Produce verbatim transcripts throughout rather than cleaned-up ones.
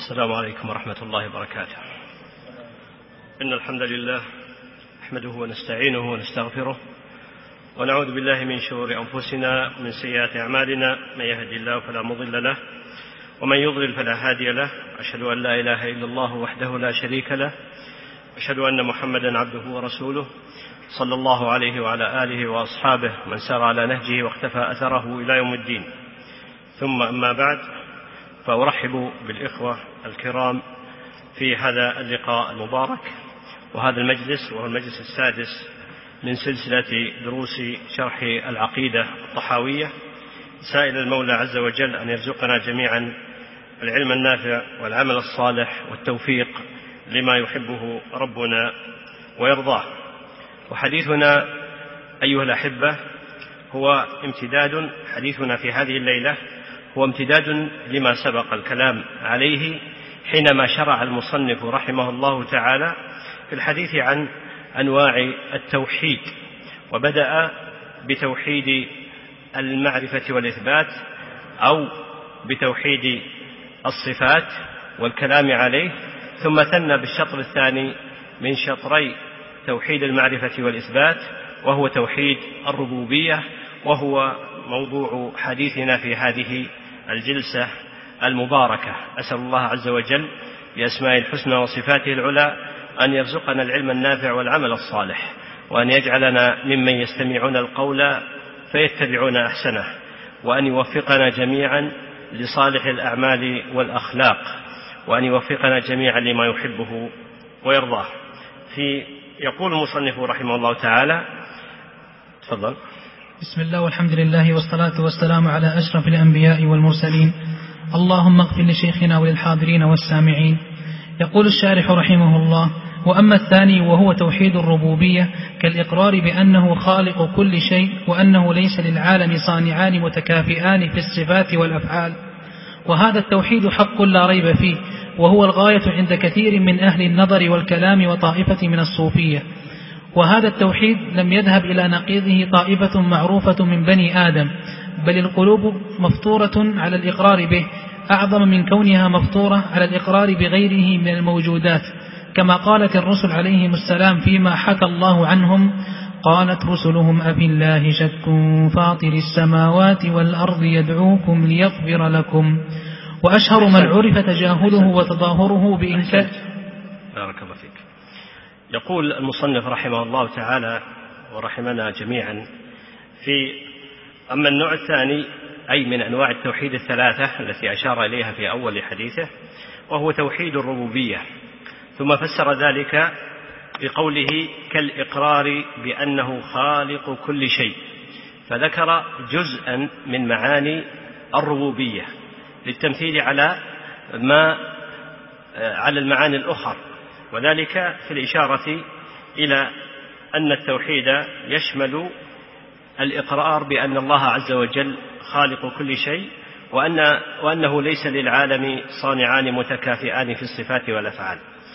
السلام عليكم ورحمة الله وبركاته. إن الحمد لله نحمده ونستعينه ونستغفره ونعوذ بالله من شرور أنفسنا ومن سيئات أعمالنا، من يهدي الله فلا مضل له ومن يضلل فلا هادي له. أشهد أن لا إله إلا الله وحده لا شريك له، أشهد أن محمدا عبده ورسوله صلى الله عليه وعلى آله وأصحابه من سار على نهجه واختفى أثره إلى يوم الدين. ثم أما بعد، فأرحب بالإخوة الكرام في هذا اللقاء المبارك وهذا المجلس، وهو المجلس السادس من سلسلة دروس شرح العقيدة الطحاوية، سائل المولى عز وجل أن يرزقنا جميعا العلم النافع والعمل الصالح والتوفيق لما يحبه ربنا ويرضاه. وحديثنا أيها الأحبة هو امتداد، حديثنا في هذه الليلة هو امتداد لما سبق الكلام عليه حينما شرع المصنف رحمه الله تعالى في الحديث عن أنواع التوحيد، وبدأ بتوحيد المعرفة والإثبات أو بتوحيد الصفات والكلام عليه، ثم ثنى بالشطر الثاني من شطري توحيد المعرفة والإثبات وهو توحيد الربوبية، وهو موضوع حديثنا في هذه الجلسة المباركة. أسأل الله عز وجل بأسماء الحسنى وصفاته العلى أن يرزقنا العلم النافع والعمل الصالح، وأن يجعلنا ممن يستمعون القول فيتبعون أحسنه، وأن يوفقنا جميعا لصالح الأعمال والأخلاق، وأن يوفقنا جميعا لما يحبه ويرضاه. في يقول المصنف رحمه الله تعالى، تفضل. بسم الله والحمد لله والصلاة والسلام على أشرف الأنبياء والمرسلين، اللهم اغفر لشيخنا وللحاضرين والسامعين. يقول الشارح رحمه الله: وأما الثاني وهو توحيد الربوبية كالإقرار بأنه خالق كل شيء، وأنه ليس للعالم صانعان متكافئان في الصفات والأفعال، وهذا التوحيد حق لا ريب فيه، وهو الغاية عند كثير من أهل النظر والكلام وطائفة من الصوفية. وهذا التوحيد لم يذهب إلى نقيضه طائفة معروفة من بني آدم، بل القلوب مفطورة على الإقرار به أعظم من كونها مفطورة على الإقرار بغيره من الموجودات، كما قالت الرسل عليهم السلام فيما حكى الله عنهم: قالت رسلهم أفي الله شك فاطر السماوات والأرض يدعوكم ليغفر لكم. وأشهر من عرف تجاهله وتظاهره بإنكار. بارك الله فيك. يقول المصنف رحمه الله تعالى ورحمنا جميعا في أما النوع الثاني، أي من أنواع التوحيد الثلاثة التي أشار إليها في أول حديثه، وهو توحيد الربوبية، ثم فسر ذلك بقوله كالإقرار بأنه خالق كل شيء، فذكر جزءا من معاني الربوبية للتمثيل على ما على المعاني الأخرى، وذلك في الإشارة إلى أن التوحيد يشمل الإقرار بأن الله عز وجل خالق كل شيء، وأن وأنه ليس للعالم صانعان متكافئان في الصفات والأفعال.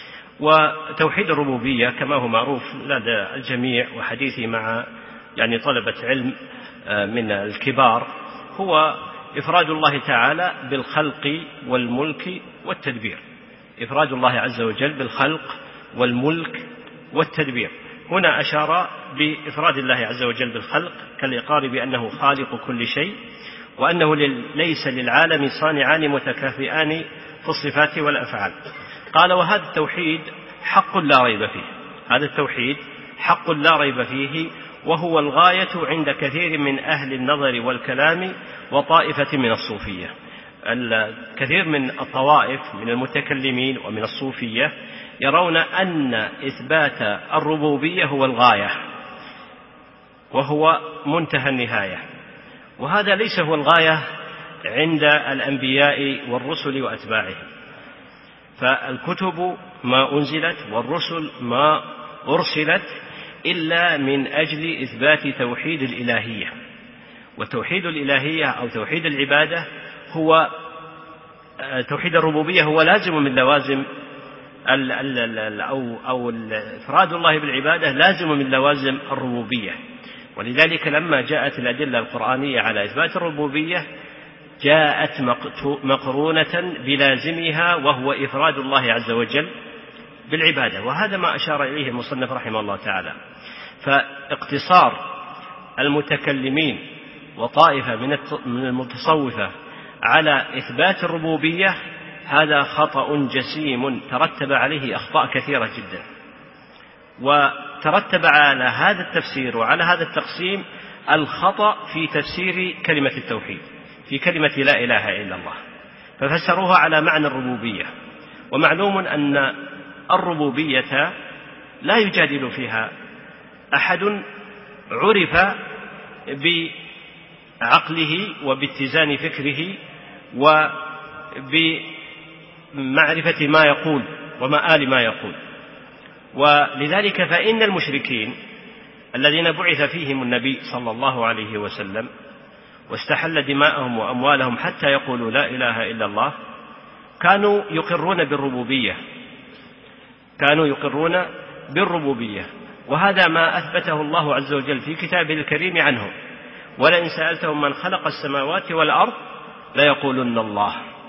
وتوحيد الربوبية كما هو معروف لدى الجميع وحديثي مع يعني طلبة علم من الكبار هو إفراد الله تعالى بالخلق والملك والتدبير، إفراد الله عز وجل بالخلق والملك والتدبير. هنا أشار بإفراد الله عز وجل بالخلق كالإقرار بأنه خالق كل شيء، وأنه ليس للعالم صانعان متكافئان في الصفات والأفعال. قال: وهذا التوحيد حق لا ريب فيه، هذا التوحيد حق لا ريب فيه، وهو الغاية عند كثير من أهل النظر والكلام وطائفة من الصوفية. الكثير من الطوائف من المتكلمين ومن الصوفية يرون أن إثبات الربوبية هو الغاية وهو منتهى النهاية، وهذا ليس هو الغاية عند الأنبياء والرسل وأتباعهم، فالكتب ما أنزلت والرسل ما أرسلت إلا من أجل إثبات توحيد الإلهية، وتوحيد الإلهية أو توحيد العبادة هو توحيد الربوبية هو لازم من لوازم أو أو إفراد الله بالعبادة لازم من لوازم الربوبية. ولذلك لما جاءت الأدلة القرآنية على إثبات الربوبية جاءت مقرونة بلازمها وهو إفراد الله عز وجل بالعبادة، وهذا ما أشار إليه المصنف رحمه الله تعالى. فاقتصار المتكلمين وطائفة من المتصوفة على إثبات الربوبية هذا خطأ جسيم ترتب عليه أخطاء كثيرة جدا، وترتب على هذا التفسير وعلى هذا التقسيم الخطأ في تفسير كلمة التوحيد، في كلمة لا إله إلا الله، ففسروها على معنى الربوبية. ومعلوم أن الربوبية لا يجادل فيها أحد عرف بعقله وباتزان فكره وبمعرفة ما يقول ومآل ما يقول. ولذلك فإن المشركين الذين بعث فيهم النبي صلى الله عليه وسلم واستحل دماءهم وأموالهم حتى يقولوا لا إله إلا الله كانوا يقرون بالربوبية، كانوا يقرون بالربوبية، وهذا ما أثبته الله عز وجل في كتابه الكريم عنهم: ولئن سألتهم من خلق السماوات والأرض ليقولن الله.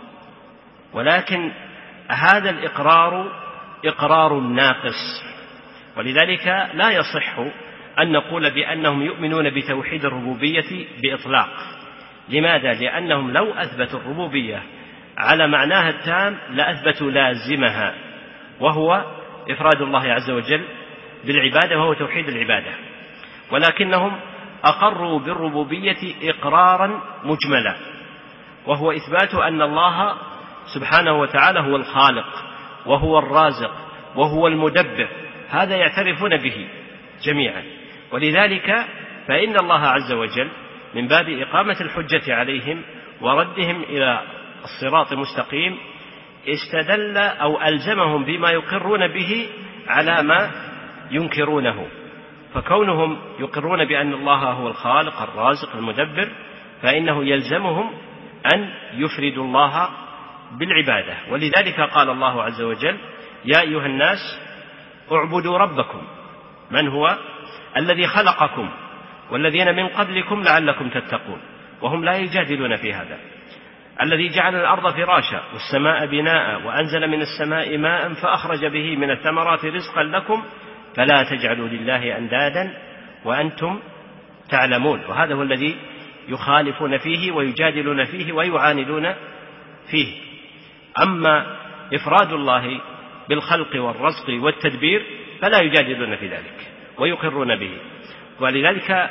ولكن هذا الإقرار إقرار ناقص، ولذلك لا يصح أن نقول بأنهم يؤمنون بتوحيد الربوبية بإطلاق. لماذا؟ لأنهم لو أثبتوا الربوبية على معناها التام لأثبتوا لازمها وهو إفراد الله عز وجل بالعبادة وهو توحيد العبادة، ولكنهم أقروا بالربوبية إقرارا مجملا وهو إثبات أن الله سبحانه وتعالى هو الخالق وهو الرازق وهو المدبر، هذا يعترفون به جميعا. ولذلك فإن الله عز وجل من باب إقامة الحجة عليهم وردهم إلى الصراط المستقيم استدل أو ألزمهم بما يقرون به على ما ينكرونه. فكونهم يقرون بأن الله هو الخالق الرازق المدبر فإنه يلزمهم أن يفردوا الله بالعبادة. ولذلك قال الله عز وجل: يا أيها الناس اعبدوا ربكم من هو الذي خلقكم والذين من قبلكم لعلكم تتقون. وهم لا يجادلون في هذا. الذي جعل الأرض فراشا والسماء بناء وأنزل من السماء ماء فأخرج به من الثمرات رزقا لكم فلا تجعلوا لله أندادا وأنتم تعلمون. وهذا هو الذي يخالفون فيه ويجادلون فيه ويعاندون فيه. أما إفراد الله بالخلق والرزق والتدبير فلا يجادلون في ذلك ويقرون به. ولذلك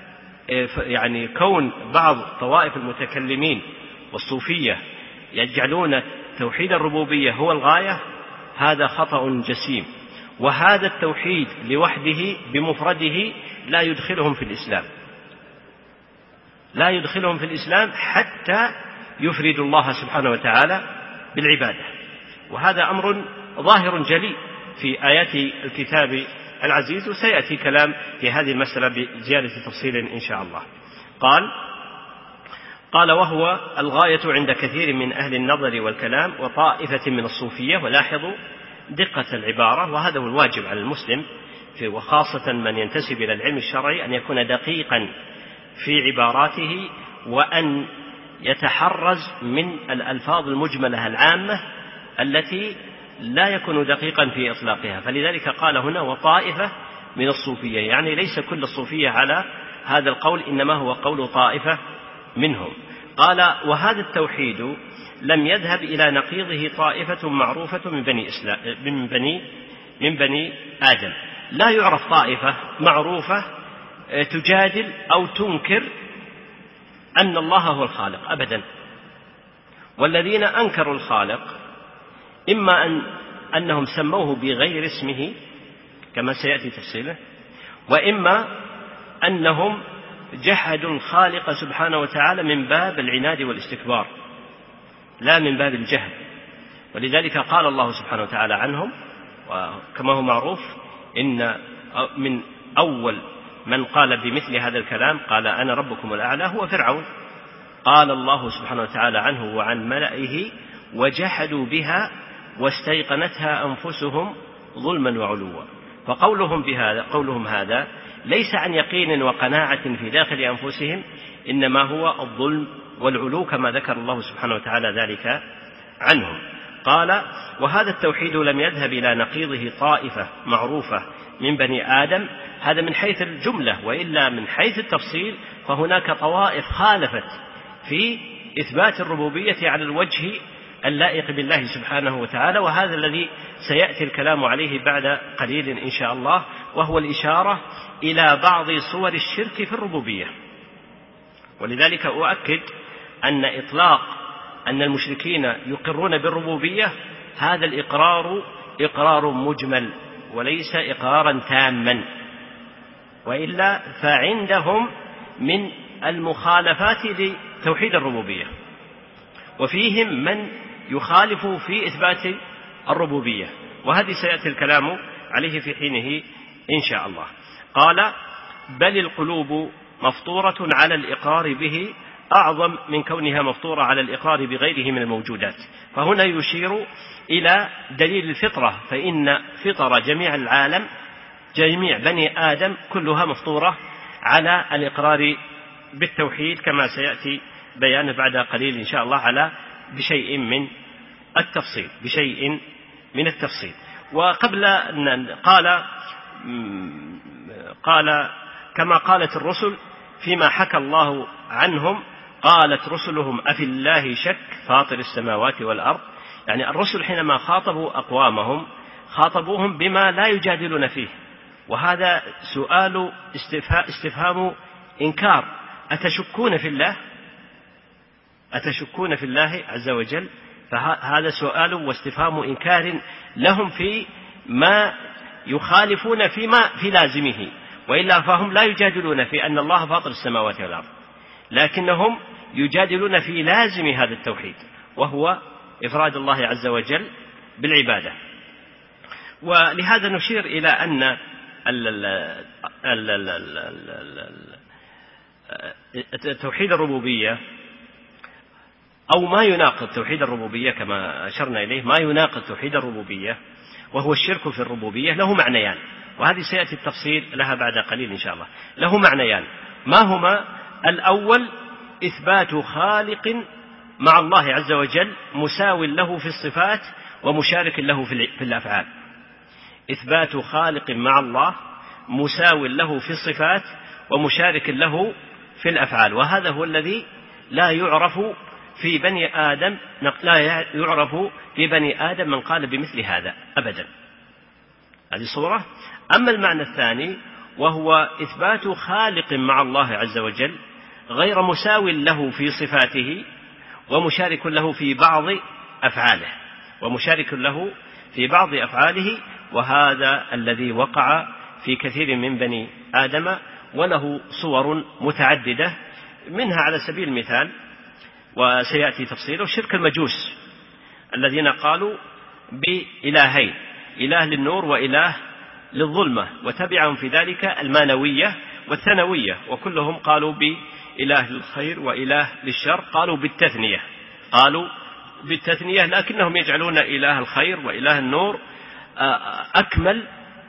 يعني كون بعض طوائف المتكلمين والصوفية يجعلون توحيد الربوبية هو الغاية هذا خطأ جسيم، وهذا التوحيد لوحده بمفرده لا يدخلهم في الإسلام، لا يدخلهم في الإسلام حتى يفردوا الله سبحانه وتعالى بالعبادة. وهذا أمر ظاهر جلي في آيات الكتاب العزيز، وسيأتي كلام في هذه المسألة بزيادة تفصيل إن شاء الله. قال قال وهو الغاية عند كثير من أهل النظر والكلام وطائفة من الصوفية. ولاحظوا دقة العبارة، وهذا هو الواجب على المسلم وخاصة من ينتسب إلى العلم الشرعي أن يكون دقيقا في عباراته وأن يتحرز من الألفاظ المجملة العامة التي لا يكون دقيقا في إطلاقها. فلذلك قال هنا وطائفة من الصوفية، يعني ليس كل الصوفية على هذا القول، إنما هو قول طائفة منهم. قال وهذا التوحيد لم يذهب إلى نقيضه طائفة معروفة من بني إسلام من بني من بني آدم. لا يعرف طائفة معروفة تجادل أو تنكر أن الله هو الخالق أبدا. والذين أنكروا الخالق إما أن أنهم سموه بغير اسمه كما سيأتي تفصيله، وإما أنهم جحدوا الخالق سبحانه وتعالى من باب العناد والاستكبار لا من باب الجهل. ولذلك قال الله سبحانه وتعالى عنهم، وكما هو معروف إن من أول من قال بمثل هذا الكلام قال أنا ربكم الأعلى هو فرعون. قال الله سبحانه وتعالى عنه وعن ملئه وجحدوا بها واستيقنتها أنفسهم ظلما وعلوا. فقولهم بهذا قولهم هذا ليس عن يقين وقناعة في داخل أنفسهم، إنما هو الظلم والعلو كما ذكر الله سبحانه وتعالى ذلك عنهم. قال: وهذا التوحيد لم يذهب إلى نقيضه طائفة معروفة من بني آدم، هذا من حيث الجملة، وإلا من حيث التفصيل فهناك طوائف خالفت في إثبات الربوبية على الوجه اللائق بالله سبحانه وتعالى، وهذا الذي سيأتي الكلام عليه بعد قليل إن شاء الله، وهو الإشارة إلى بعض صور الشرك في الربوبية. ولذلك أؤكد أن إطلاق أن المشركين يقرون بالربوبية هذا الإقرار إقرار مجمل وليس إقرارا تاما، وإلا فعندهم من المخالفات لتوحيد الربوبية، وفيهم من يخالف في إثبات الربوبية، وهذه سيأتي الكلام عليه في حينه إن شاء الله. قال: بل القلوب مفطورة على الإقرار به أعظم من كونها مفطورة على الإقرار بغيره من الموجودات. فهنا يشير إلى دليل الفطرة، فإن فطر جميع العالم جميع بني آدم كلها مفطورة على الإقرار بالتوحيد، كما سيأتي بيان بعد قليل إن شاء الله على بشيء من التفصيل بشيء من التفصيل. وقبل أن قال قال كما قالت الرسل فيما حكى الله عنهم، قالت رسلهم أفي الله شك فاطر السماوات والأرض. يعني الرسل حينما خاطبوا أقوامهم خاطبوهم بما لا يجادلون فيه، وهذا سؤال استفهام إنكار: أتشكون في الله؟ أتشكون في الله عز وجل؟ فهذا سؤال واستفهام إنكار لهم في ما يخالفون فيما في لازمه، وإلا فهم لا يجادلون في أن الله فاطر السماوات والأرض، لكنهم يجادلون في لازم هذا التوحيد، وهو إفراد الله عز وجل بالعبادة. ولهذا نشير إلى أن توحيد الربوبية أو ما يناقض توحيد الربوبية كما أشرنا إليه، ما يناقض توحيد الربوبية وهو الشرك في الربوبية له معنيان، وهذه سيأتي التفصيل لها بعد قليل إن شاء الله. له معنيان، ما هما؟ الأول إثبات خالق مع الله عز وجل مساو له في الصفات ومشارك له في الأفعال. إثبات خالق مع الله مساو له في الصفات ومشارك له في الأفعال، وهذا هو الذي لا يعرف في بني آدم لا يعرف في بني آدم من قال بمثل هذا أبدا. هذه صورة. أما المعنى الثاني وهو إثبات خالق مع الله عز وجل غير مساو له في صفاته ومشارك له في بعض أفعاله ومشارك له في بعض أفعاله وهذا الذي وقع في كثير من بني آدم، وله صور متعددة، منها على سبيل المثال وسيأتي تفصيله شرك المجوس الذين قالوا بإلهين، إله للنور وإله للظلمة، وتبعهم في ذلك المانوية والثانوية، وكلهم قالوا بإله للخير وإله للشر، قالوا بالتثنية قالوا بالتثنية لكنهم يجعلون إله الخير وإله النور أكمل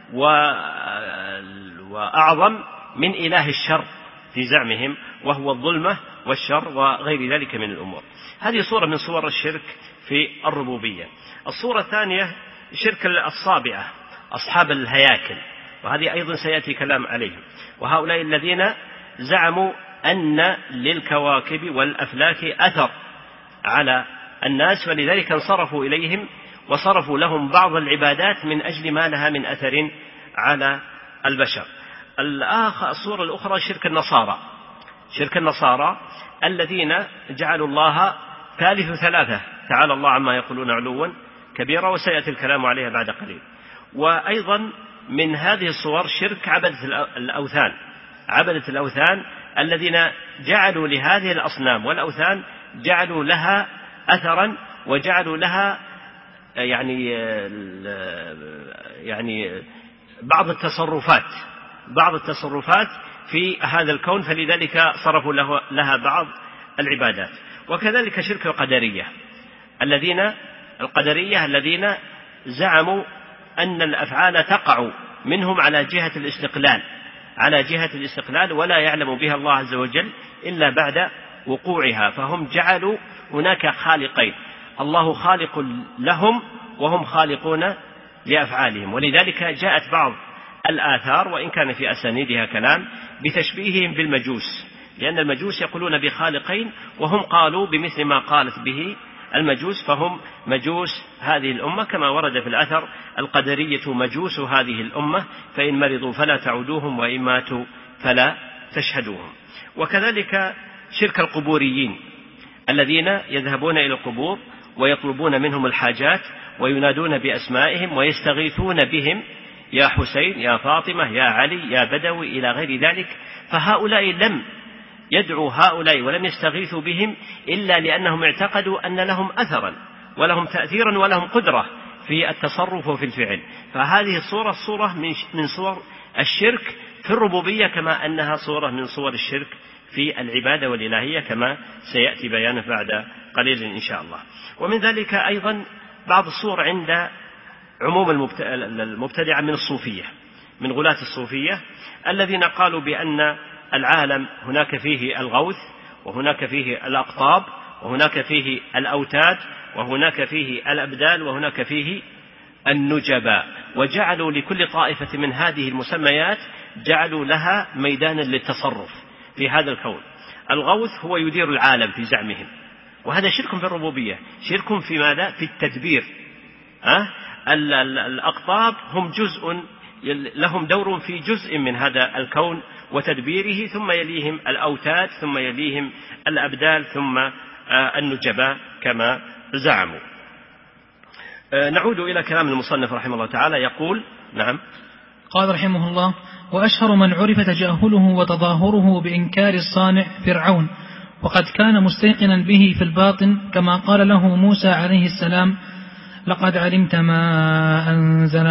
وأعظم من إله الشر في زعمهم، وهو الظلمة والشر وغير ذلك من الأمور. هذه صورة من صور الشرك في الربوبية. الصورة الثانية شرك الصابعة أصحاب الهياكل، وهذه أيضا سيأتي كلام عليهم، وهؤلاء الذين زعموا أن للكواكب والأفلاك أثر على الناس، ولذلك انصرفوا إليهم وصرفوا لهم بعض العبادات من أجل ما لها من أثر على البشر. الصورة الأخرى شرك النصارى شرك النصارى الذين جعلوا الله ثالث ثلاثة، تعالى الله عما يقولون علوا كبيرا، وسيأتي الكلام عليها بعد قليل. وأيضا من هذه الصور شرك عبدة الأوثان عبدة الأوثان الذين جعلوا لهذه الأصنام والأوثان جعلوا لها أثرا وجعلوا لها يعني يعني بعض التصرفات بعض التصرفات في هذا الكون، فلذلك صرفوا له لها بعض العبادات. وكذلك شرك القدرية الذين القدرية الذين زعموا أن الأفعال تقع منهم على جهة الاستقلال على جهة الاستقلال ولا يعلم بها الله عز وجل إلا بعد وقوعها، فهم جعلوا هناك خالقين، الله خالق لهم وهم خالقون لأفعالهم. ولذلك جاءت بعض الآثار وإن كان في أسانيدها كلام بتشبيههم بالمجوس، لأن المجوس يقولون بخالقين وهم قالوا بمثل ما قالت به المجوس، فهم مجوس هذه الأمة، كما ورد في الأثر القدرية مجوس هذه الأمة، فإن مرضوا فلا تعودوهم وإن ماتوا فلا تشهدوهم. وكذلك شرك القبوريين الذين يذهبون إلى القبور ويطلبون منهم الحاجات وينادون بأسمائهم ويستغيثون بهم، يا حسين يا فاطمة يا علي يا بدوي إلى غير ذلك. فهؤلاء لم يدعوا هؤلاء ولم يستغيثوا بهم إلا لأنهم اعتقدوا أن لهم أثرا ولهم تأثيرا ولهم قدرة في التصرف وفي الفعل. فهذه الصورة صورة من صور الشرك في الربوبية، كما أنها صورة من صور الشرك في العبادة والإلهية، كما سيأتي بيانه بعد قليل إن شاء الله. ومن ذلك أيضا بعض الصور عند عموم المبتدعة من الصوفية، من غلاة الصوفية الذين قالوا بأن العالم هناك فيه الغوث وهناك فيه الأقطاب وهناك فيه الأوتاد وهناك فيه الأبدال وهناك فيه النجباء، وجعلوا لكل طائفة من هذه المسميات جعلوا لها ميدانا للتصرف في هذا الكون. الغوث هو يدير العالم في زعمهم، وهذا شرك في الربوبية، شرك في ماذا؟ في التدبير. أه؟ الأقطاب هم جزء لهم دور في جزء من هذا الكون وتدبيره، ثم يليهم الأوتاد ثم يليهم الأبدال ثم النجباء كما زعموا. نعود إلى كلام المصنف رحمه الله تعالى، يقول نعم قال رحمه الله: وأشهر من عرف تجاهله وتظاهره بإنكار الصانع فرعون، وقد كان مستيقنا به في الباطن، كما قال له موسى عليه السلام: لقد علمت ما أنزل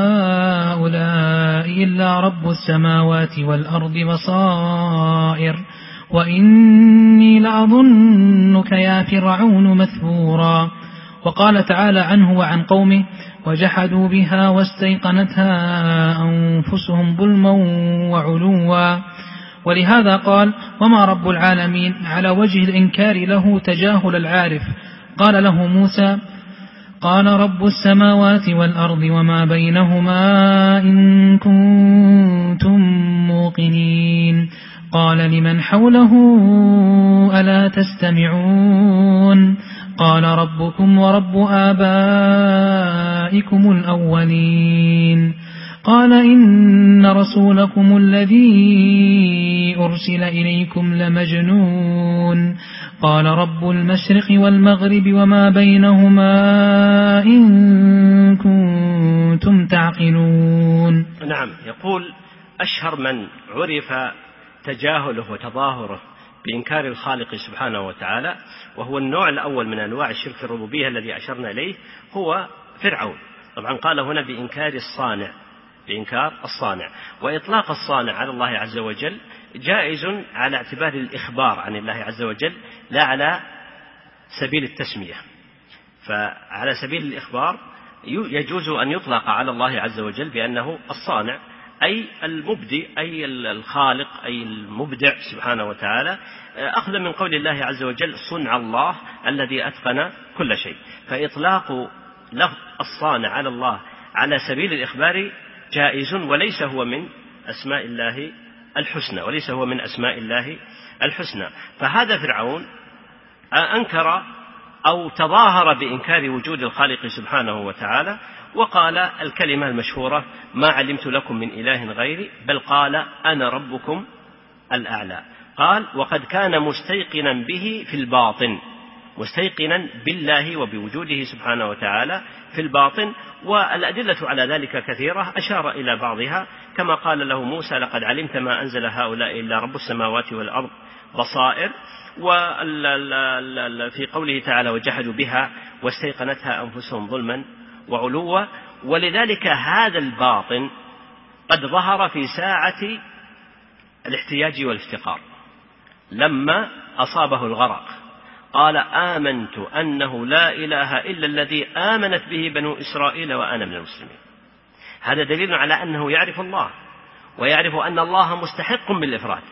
هؤلاء إلا رب السماوات والأرض بصائر وإني لأظنك يا فرعون مثبورا. وقال تعالى عنه وعن قومه: وجحدوا بها واستيقنتها أنفسهم ظلما وعلوا. ولهذا قال: وما رب العالمين، على وجه الإنكار له تجاهل العارف. قال له موسى: قال رب السماوات والأرض وما بينهما إن كنتم موقنين. قال لمن حوله: ألا تستمعون؟ قال ربكم ورب آبائكم الأولين. قال إن رسولكم الذي أرسل إليكم لمجنون. قال رب المشرق والمغرب وما بينهما إن كنتم تعقلون. نعم، يقول: أشهر من عرف تجاهله وتظاهره بإنكار الخالق سبحانه وتعالى، وهو النوع الأول من أنواع الشرك الربوبية الذي أشرنا إليه، هو فرعون. طبعا قال هنا بإنكار الصانع، بإنكار الصانع. وإطلاق الصانع على الله عز وجل جائز على اعتبار الإخبار عن الله عز وجل، لا على سبيل التسمية. فعلى سبيل الإخبار يجوز أن يطلق على الله عز وجل بأنه الصانع، أي المبدئ، أي الخالق، أي المبدع سبحانه وتعالى، أخذ من قول الله عز وجل: صنع الله الذي أتقن كل شيء. فإطلاق لفظ الصانع على الله على سبيل الإخبار جائز، وليس هو من أسماء الله الحسنى، وليس هو من أسماء الله الحسنى. فهذا فرعون أنكر أو تظاهر بإنكار وجود الخالق سبحانه وتعالى، وقال الكلمة المشهورة: ما علمت لكم من إله غيري، بل قال: أنا ربكم الأعلى. قال: وقد كان مستيقنا به في الباطن، مستيقنا بالله وبوجوده سبحانه وتعالى في الباطن. والأدلة على ذلك كثيرة، أشار إلى بعضها، كما قال له موسى: لقد علمت ما أنزل هؤلاء إلا رب السماوات والأرض بصائر. وفي قوله تعالى: وجحدوا بها واستيقنتها أنفسهم ظلما وعلوا. ولذلك هذا الباطن قد ظهر في ساعة الاحتياج والافتقار، لما أصابه الغرق قال: آمنت أنه لا إله إلا الذي آمنت به بنو إسرائيل وأنا من المسلمين. هذا دليل على أنه يعرف الله، ويعرف أن الله مستحق بالإفراد.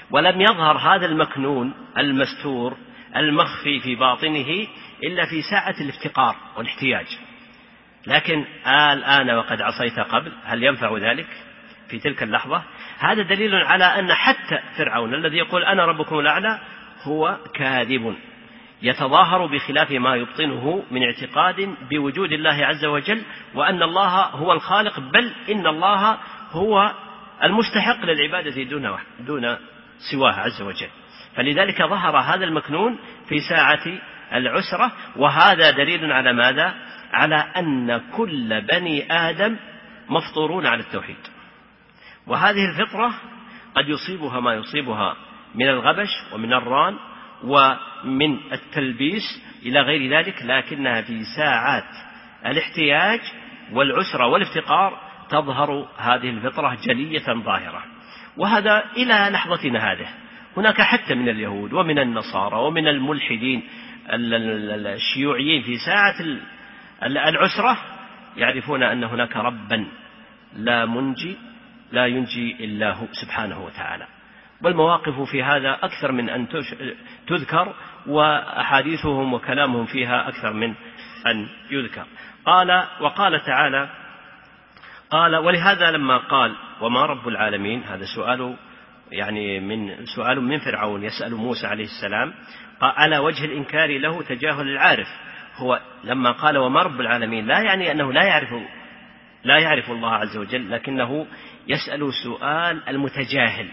ولم يظهر هذا المكنون المستور المخفي في باطنه إلا في ساعة الافتقار والاحتياج. لكن الآن وقد عصيت قبل، هل ينفع ذلك في تلك اللحظة؟ هذا دليل على أن حتى فرعون الذي يقول أنا ربكم الأعلى هو كاذب، يتظاهر بخلاف ما يبطنه من اعتقاد بوجود الله عز وجل وأن الله هو الخالق، بل إن الله هو المستحق للعبادة دون دون سواه عز وجل. فلذلك ظهر هذا المكنون في ساعة العسرة، وهذا دليل على ماذا؟ على أن كل بني آدم مفطورون على التوحيد، وهذه الفطرة قد يصيبها ما يصيبها من الغبش ومن الران ومن التلبيس إلى غير ذلك، لكنها في ساعات الاحتياج والعسرة والافتقار تظهر هذه الفطرة جلية ظاهرة. وهذا إلى لحظتنا هذه. هناك حتى من اليهود ومن النصارى ومن الملحدين الشيوعيين في ساعة العسرة يعرفون أن هناك ربا لا منجي لا ينجي إلا هو سبحانه وتعالى. والمواقف في هذا أكثر من أن تذكر، وأحاديثهم وكلامهم فيها أكثر من أن يذكر. قال وقال تعالى قال ولهذا لما قال وما رب العالمين، هذا سؤال يعني من سؤال من فرعون يسأل موسى عليه السلام على وجه الإنكار له تجاهل العارف. هو لما قال وما رب العالمين لا يعني أنه لا يعرف لا يعرف الله عز وجل، لكنه يسأل سؤال المتجاهل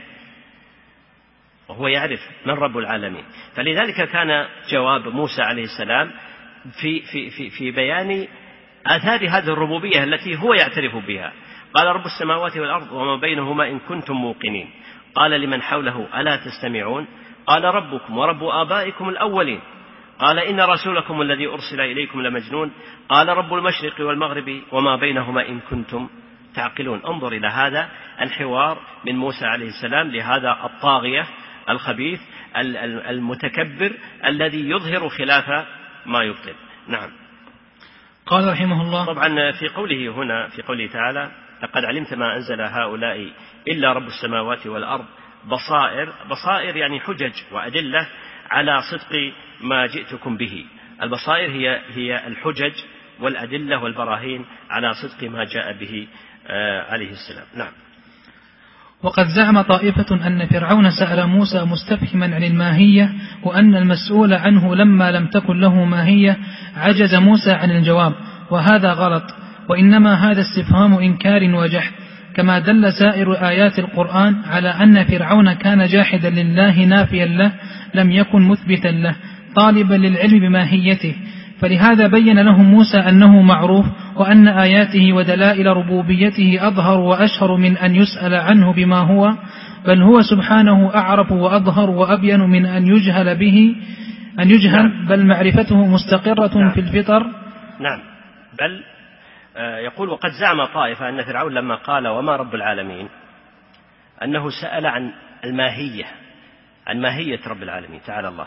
وهو يعرف من رب العالمين. فلذلك كان جواب موسى عليه السلام في, في, في, في بيان آثار هذه الربوبية التي هو يعترف بها. قال رب السماوات والأرض وما بينهما إن كنتم موقنين. قال لمن حوله ألا تستمعون؟ قال ربكم ورب آبائكم الأولين. قال إن رسولكم الذي أرسل إليكم لمجنون. قال رب المشرق والمغرب وما بينهما إن كنتم تعقلون. انظر إلى هذا الحوار من موسى عليه السلام لهذا الطاغية الخبيث المتكبر الذي يظهر خلاف ما يبطل. نعم. قال رحمه الله. طبعا في قوله هنا في قوله تعالى لقد علمت ما أنزل هؤلاء إلا رب السماوات والأرض بصائر. بصائر يعني حجج وأدلة على صدق ما جئتكم به. البصائر هي هي الحجج والأدلة والبراهين على صدق ما جاء به عليه السلام. نعم. وقد زعم طائفة أن فرعون سأل موسى مستفهما عن الماهية، وأن المسؤول عنه لما لم تكن له ماهية عجز موسى عن الجواب، وهذا غلط، وإنما هذا استفهام إنكار وجحد، كما دل سائر آيات القرآن على أن فرعون كان جاحدا لله نافيا له لم يكن مثبتا له طالبا للعلم بماهيته. فلهذا بين لهم موسى أنه معروف، وأن آياته ودلائل ربوبيته أظهر وأشهر من أن يسأل عنه بما هو، بل هو سبحانه أعرف وأظهر وأبين من أن يجهل به أن يجهل، بل معرفته مستقرة في الفطر. نعم. بل يقول وقد زعم طائفة أن فرعون لما قال وما رب العالمين أنه سأل عن الماهية، عن ماهية رب العالمين تعالى الله.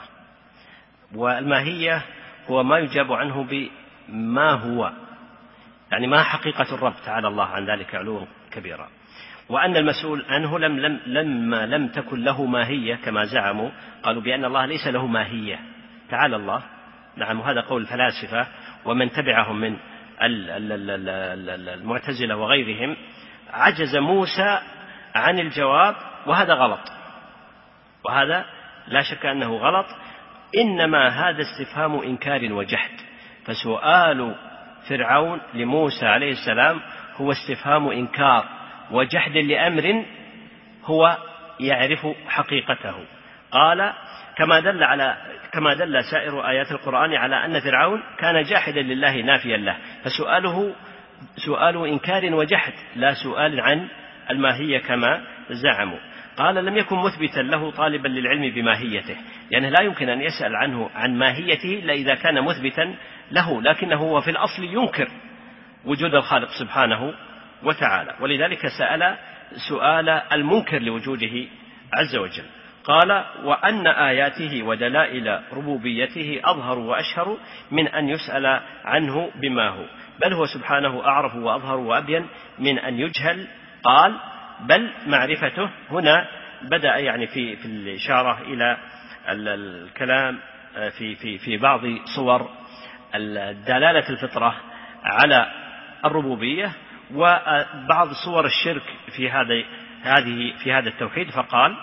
والماهية هو ما يجاب عنه بما هو، يعني ما حقيقة الرب تعالى الله عن ذلك علو كبيرة. وأن المسؤول عنه لم لم لما لم تكن له ماهية كما زعموا، قالوا بأن الله ليس له ماهية تعالى الله. نعم. وهذا قول الفلاسفة ومن تبعهم من المعتزلة وغيرهم. عجز موسى عن الجواب، وهذا غلط، وهذا لا شك أنه غلط. إنما هذا استفهام إنكار وجحد. فسؤال فرعون لموسى عليه السلام هو استفهام إنكار وجحد لأمر هو يعرف حقيقته. قال كما دل على كما دل سائر آيات القرآن على أن فرعون كان جاحدا لله نافيا له، فسؤاله سؤال إنكار وجحد لا سؤال عن الماهية كما زعموا. قال لم يكن مثبتا له طالبا للعلم بماهيته، يعني لا يمكن أن يسأل عنه عن ماهيته إلا إذا كان مثبتا له، لكنه هو في الأصل ينكر وجود الخالق سبحانه وتعالى، ولذلك سأل سؤال المنكر لوجوده عز وجل. قال وأن آياته ودلائل ربوبيته أظهر وأشهر من أن يسأل عنه بما هو، بل هو سبحانه أعرف وأظهر وأبين من أن يجهل. قال بل معرفته هنا بدأ يعني في في الإشارة إلى الكلام في في في بعض صور دلالة الفطرة على الربوبية وبعض صور الشرك في هذا هذه في هذا التوحيد، فقال: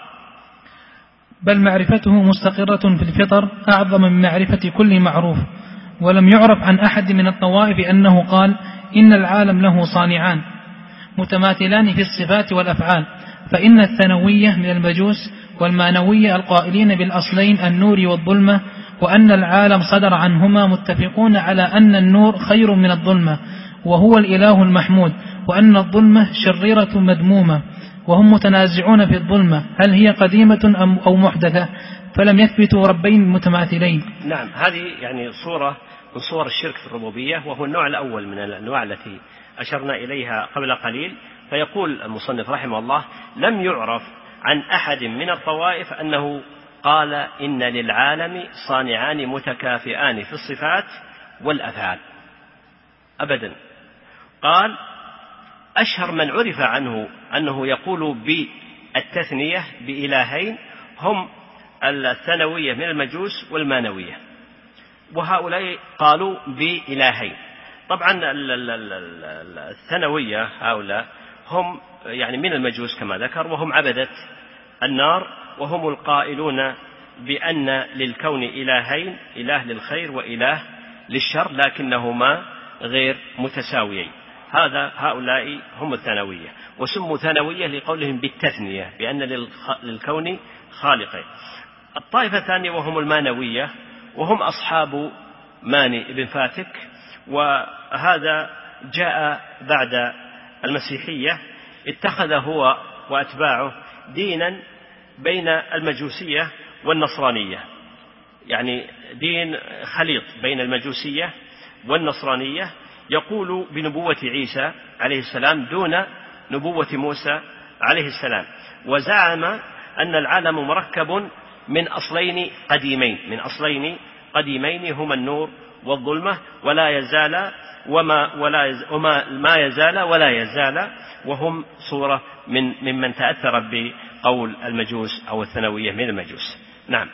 بل معرفته مستقرة في الفطر أعظم من معرفة كل معروف، ولم يعرف عن أحد من الطوائف أنه قال إن العالم له صانعان متماثلان في الصفات والأفعال، فإن الثانوية من المجوس والمانوية القائلين بالأصلين النور والظلمة، وأن العالم صدر عنهما متفقون على أن النور خير من الظلمة وهو الإله المحمود، وأن الظلمة شريرة مذمومة، وهم متنازعون في الظلمة هل هي قديمة أو محدثة، فلم يثبتوا ربين متماثلين. نعم، هذه يعني صورة من صور الشرك في الربوبية، وهو النوع الأول من الأنواع التي أشرنا إليها قبل قليل. فيقول المصنف رحمه الله: لم يعرف عن أحد من الطوائف أنه قال إن للعالم صانعان متكافئان في الصفات والأفعال أبدا. قال: أشهر من عرف عنه أنه يقول بالتثنية بإلهين هم الثانوية من المجوس والمانوية، وهؤلاء قالوا بإلهين. طبعا الثانوية هؤلاء هم يعني من المجوس كما ذكر، وهم عبدة النار، وهم القائلون بأن للكون إلهين، إله للخير وإله للشر، لكنهما غير متساويين. هذا هؤلاء هم الثانوية، وسموا ثانوية لقولهم بالتثنية بأن للكون خالقين. الطائفة الثانية وهم المانوية، وهم أصحاب ماني بن فاتك، وهذا جاء بعد المسيحية، اتخذ هو وأتباعه دينا بين المجوسية والنصرانية، يعني دين خليط بين المجوسية والنصرانية، يقول بنبوة عيسى عليه السلام دون نبوة موسى عليه السلام، وزعم أن العالم مركب من أصلين قديمين من أصلين قديمين هما النور والظلمة، ولا يزال وما ولا يز وما ما يزال ولا يزال، وهم صورة من ممن تأثر بقول المجوس أو الثانوية من المجوس. نعم.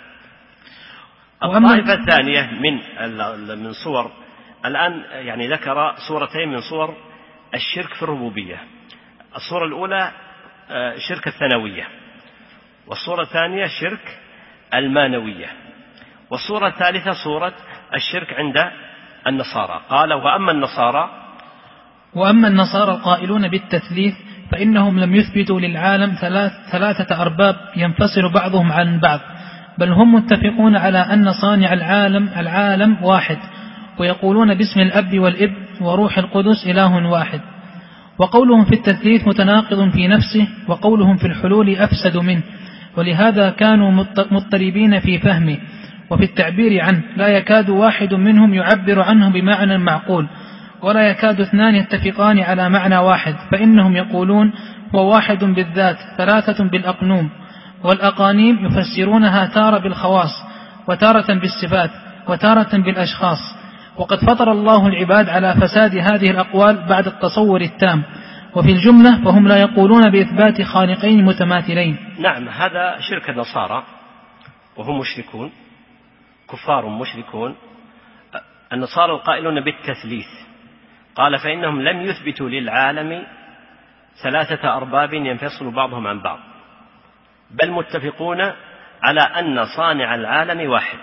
الطائفة الثانية من من صور الآن يعني ذكر صورتين من صور الشرك في الربوبية. الصورة الأولى شرك الثانوية، والصورة الثانية شرك المانوية، والصورة الثالثة صورة الشرك عند النصارى. قال: وأما النصارى وأما النصارى القائلون بالتثليث فإنهم لم يثبتوا للعالم ثلاث ثلاثة أرباب ينفصل بعضهم عن بعض، بل هم متفقون على أن صانع العالم العالم واحد، ويقولون باسم الأب والابن وروح القدس إله واحد. وقولهم في التثليث متناقض في نفسه، وقولهم في الحلول أفسد منه، ولهذا كانوا مضطربين في فهمه وفي التعبير عنه، لا يكاد واحد منهم يعبر عنه بمعنى معقول، ولا يكاد اثنان يتفقان على معنى واحد، فإنهم يقولون هو واحد بالذات ثلاثة بالأقنوم، والأقانيم يفسرونها تارة بالخواص وتارة بالصفات وتارة بالأشخاص، وقد فطر الله العباد على فساد هذه الأقوال بعد التصور التام، وفي الجملة فهم لا يقولون بإثبات خالقين متماثلين. نعم، هذا شرك النصارى، وهم مشركون كفار مشركون. النصارى القائلون بالتثليث، قال: فإنهم لم يثبتوا للعالم ثلاثة أرباب ينفصل بعضهم عن بعض، بل متفقون على أن صانع العالم واحد،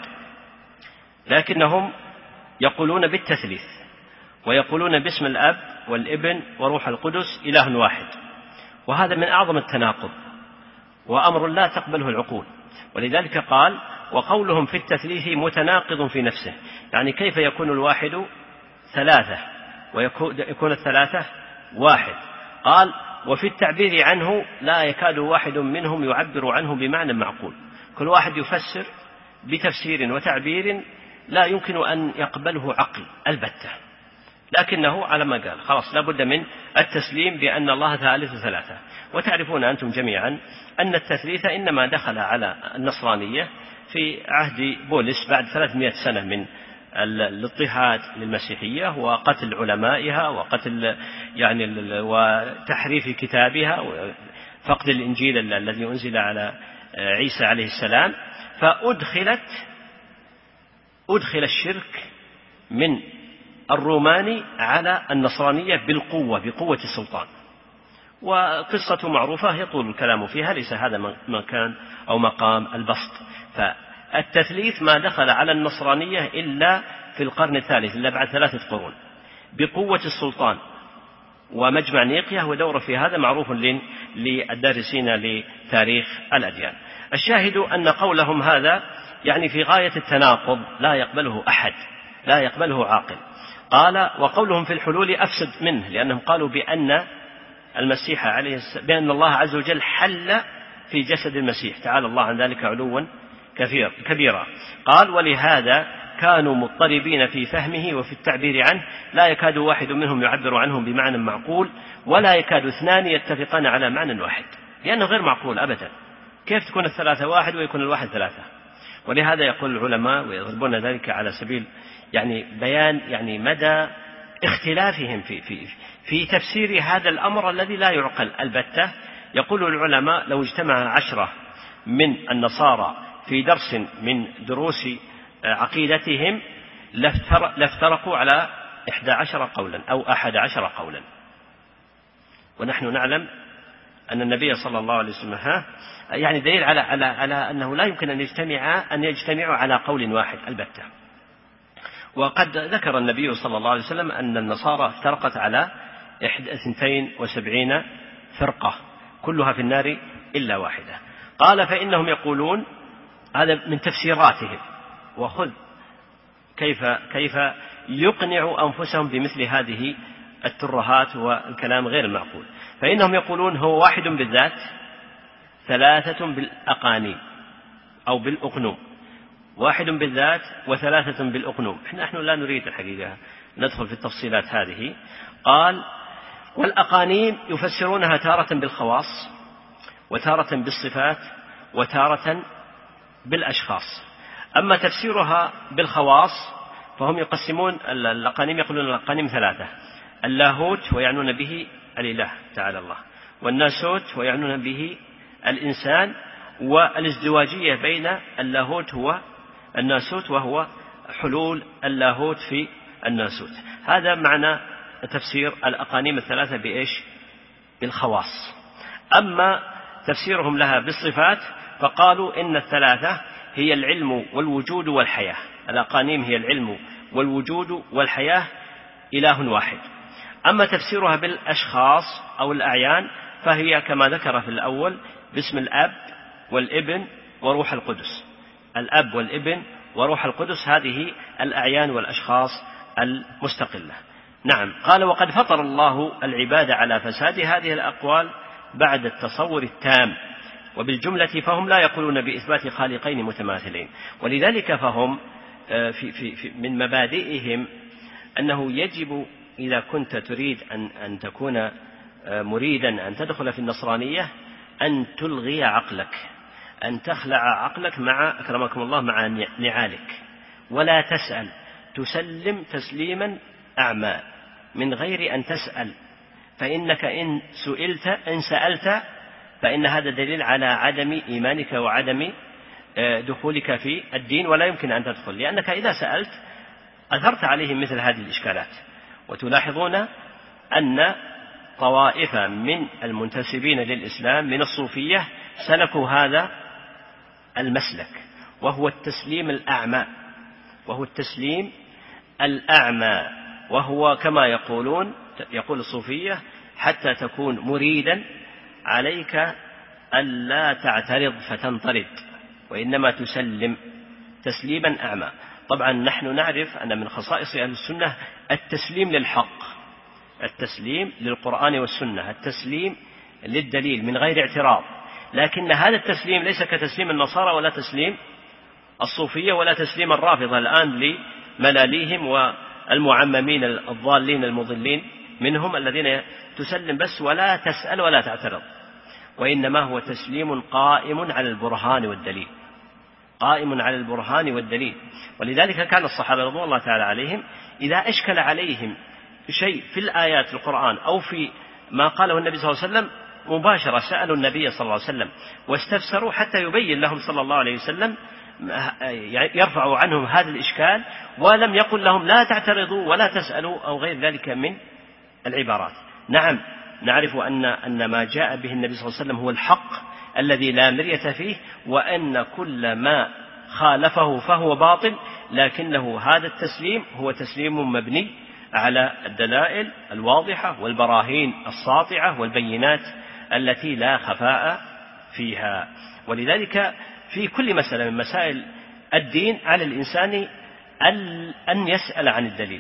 لكنهم يقولون بالتثليث، ويقولون باسم الأب والابن وروح القدس إله واحد، وهذا من أعظم التناقض وأمر لا تقبله العقول. ولذلك قال: وقولهم في التثليث متناقض في نفسه، يعني كيف يكون الواحد ثلاثة ويكون الثلاثة واحد؟ قال: وفي التعبير عنه لا يكاد واحد منهم يعبر عنه بمعنى معقول، كل واحد يفسر بتفسير وتعبير لا يمكن أن يقبله عقل البتة، لكنه على ما قال خلاص لابد من التسليم بأن الله ثالث ثلاثة. وتعرفون أنتم جميعا أن التثليث إنما دخل على النصرانية في عهد بولس بعد ثلاثمائة سنة من الاضطهاد للمسيحية وقتل علمائها وقتل يعني وتحريف كتابها، فقد الإنجيل الذي أنزل على عيسى عليه السلام، فأدخلت أدخل الشرك من الروماني على النصرانية بالقوة، بقوة السلطان. وقصة معروفة يطول الكلام فيها، ليس هذا مكان أو مقام البسط. فالتثليث ما دخل على النصرانية إلا في القرن الثالث، إلا بعد ثلاثة قرون، بقوة السلطان. ومجمع نيقيا ودوره في هذا معروف للدارسين لتاريخ الأديان. الشاهد أن قولهم هذا يعني في غاية التناقض، لا يقبله أحد، لا يقبله عاقل. قال: وقولهم في الحلول أفسد منه، لأنهم قالوا بأن المسيح عليه السلام، بأن الله عز وجل حل في جسد المسيح، تعالى الله عن ذلك علوا كبيرا. قال: ولهذا كانوا مضطربين في فهمه وفي التعبير عنه، لا يكاد واحد منهم يعبر عنهم بمعنى معقول، ولا يكاد اثنان يتفقان على معنى واحد، لأنه غير معقول أبدا. كيف تكون الثلاثة واحد ويكون الواحد ثلاثة؟ ولهذا يقول العلماء ويضربون ذلك على سبيل يعني بيان يعني مدى اختلافهم في, في, في تفسير هذا الأمر الذي لا يعقل البتة. يقول العلماء: لو اجتمع عشرة من النصارى في درس من دروس عقيدتهم لافترقوا على إحدى عشر قولا أو أحد عشر قولا. ونحن نعلم أن النبي صلى الله عليه وسلم ها يعني دليل على, على, على أنه لا يمكن أن يجتمع أن يجتمعوا على قول واحد البتة. وقد ذكر النبي صلى الله عليه وسلم أن النصارى افترقت على اثنتين وسبعين فرقة كلها في النار إلا واحدة. قال: فإنهم يقولون، هذا من تفسيراتهم، وخذ كيف كيف يقنع أنفسهم بمثل هذه الترهات والكلام غير المعقول. فإنهم يقولون: هو واحد بالذات، ثلاثة بالأقانيم أو بالأقنوم، واحد بالذات وثلاثة بالأقنوم. نحن لا نريد الحقيقة ندخل في التفصيلات هذه. قال: والأقانيم يفسرونها تارة بالخواص، وتارة بالصفات، وتارة بالأشخاص. أما تفسيرها بالخواص فهم يقسمون الأقانيم، يقولون الأقانيم ثلاثة: اللاهوت ويعنون به الإله تعالى الله، والناسوت ويعنون به الإنسان، والازدواجية بين اللاهوت هو الناسوت، وهو حلول اللاهوت في الناسوت. هذا معنى تفسير الأقانيم الثلاثة بإيش؟ بالخواص. أما تفسيرهم لها بالصفات فقالوا إن الثلاثة هي العلم والوجود والحياة. الأقانيم هي العلم والوجود والحياة، إله واحد. أما تفسيرها بالأشخاص أو الأعيان فهي كما ذكر في الأول باسم الأب والابن وروح القدس. الأب والابن وروح القدس هذه الأعيان والأشخاص المستقلة. نعم. قال: وقد فطر الله العباد على فساد هذه الأقوال بعد التصور التام، وبالجملة فهم لا يقولون بإثبات خالقين متماثلين. ولذلك فهم في في في من مبادئهم أنه يجب إذا كنت تريد أن أن تكون مريدا أن تدخل في النصرانية أن تلغي عقلك، أن تخلع عقلك مع أكرمكم الله مع نعالك، ولا تسأل، تسلم تسليما أعمى من غير أن تسأل. فإنك إن سئلت إن سألت فإن هذا دليل على عدم إيمانك وعدم دخولك في الدين، ولا يمكن أن تدخل، لأنك إذا سألت أثرت عليهم مثل هذه الإشكالات. وتلاحظون أن طوائف من المنتسبين للإسلام من الصوفية سلكوا هذا المسلك، وهو التسليم الأعمى، وهو التسليم الأعمى وهو كما يقولون يقول الصوفية: حتى تكون مريدا عليك ألا تعترض فتنطرد، وإنما تسلم تسليما أعمى. طبعا نحن نعرف أن من خصائص أهل السنة التسليم للحق، التسليم للقرآن والسنة، التسليم للدليل من غير اعتراض. لكن هذا التسليم ليس كتسليم النصارى ولا تسليم الصوفية ولا تسليم الرافضة الآن لملاليهم والمعممين الضالين المضلين منهم، الذين تسلم بس ولا تسأل ولا تعترض، وإنما هو تسليم قائم على البرهان والدليل، قائم على البرهان والدليل. ولذلك كان الصحابة رضي الله تعالى عليهم إذا أشكل عليهم شيء في الآيات القرآن أو في ما قاله النبي صلى الله عليه وسلم مباشرة سألوا النبي صلى الله عليه وسلم واستفسروا حتى يبين لهم صلى الله عليه وسلم، يرفع عنهم هذا الإشكال، ولم يقل لهم لا تعترضوا ولا تسألوا أو غير ذلك من العبارات. نعم نعرف أن أن ما جاء به النبي صلى الله عليه وسلم هو الحق الذي لا مرية فيه، وأن كل ما خالفه فهو باطل، لكنه هذا التسليم هو تسليم مبني على الدلائل الواضحة والبراهين الساطعة والبينات التي لا خفاء فيها. ولذلك في كل مسألة من مسائل الدين على الإنسان أن يسأل عن الدليل،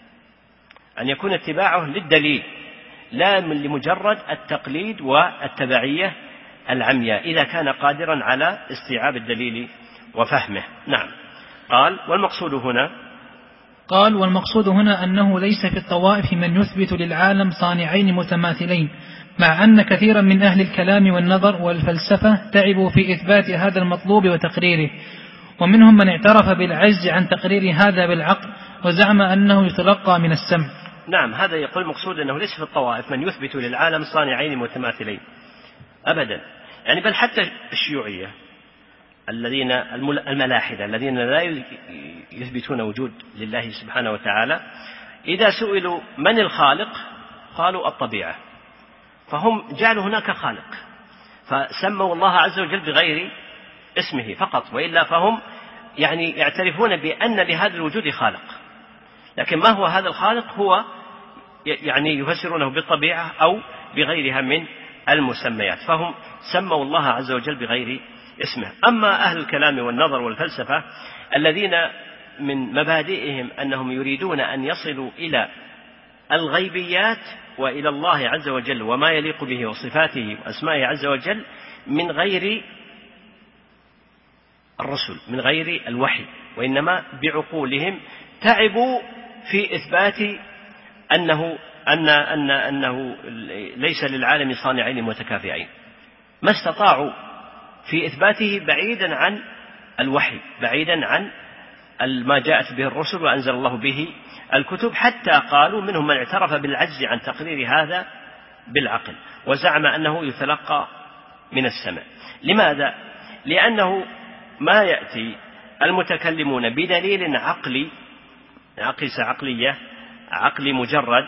أن يكون اتباعه للدليل لا من لمجرد التقليد والتبعية العمياء، إذا كان قادرا على استيعاب الدليل وفهمه. نعم. قال والمقصود هنا قال والمقصود هنا أنه ليس في الطوائف من يثبت للعالم صانعين متماثلين، مع أن كثيرا من أهل الكلام والنظر والفلسفة تعبوا في إثبات هذا المطلوب وتقريره، ومنهم من اعترف بالعجز عن تقرير هذا بالعقل وزعم أنه يتلقى من السمع. نعم هذا يقول مقصود أنه ليس في الطوائف من يثبت للعالم صانعين متماثلين أبدا، يعني بل حتى الشيوعية الذين الملاحدة الذين لا يثبتون وجود لله سبحانه وتعالى، إذا سئلوا من الخالق قالوا الطبيعة، فهم جعلوا هناك خالق، فسموا الله عز وجل بغير اسمه فقط، وإلا فهم يعني يعترفون بأن لهذا الوجود خالق، لكن ما هو هذا الخالق؟ هو يعني يفسرونه بالطبيعة أو بغيرها من المسميات، فهم سموا الله عز وجل بغير اسمه. أما أهل الكلام والنظر والفلسفة الذين من مبادئهم أنهم يريدون أن يصلوا إلى الغيبيات وإلى الله عز وجل وما يليق به وصفاته وأسمائه عز وجل من غير الرسل، من غير الوحي، وإنما بعقولهم تعبوا في إثبات أنه أن أن أنه ليس للعالم صانعين متكافئين، ما استطاعوا في إثباته بعيدا عن الوحي، بعيدا عن ما جاءت به الرسل وأنزل الله به الكتب، حتى قالوا منهم من اعترف بالعجز عن تقرير هذا بالعقل وزعم أنه يتلقى من السمع. لماذا؟ لأنه ما يأتي المتكلمون بدليل عقلي عقيسة عقلية عقلي مجرد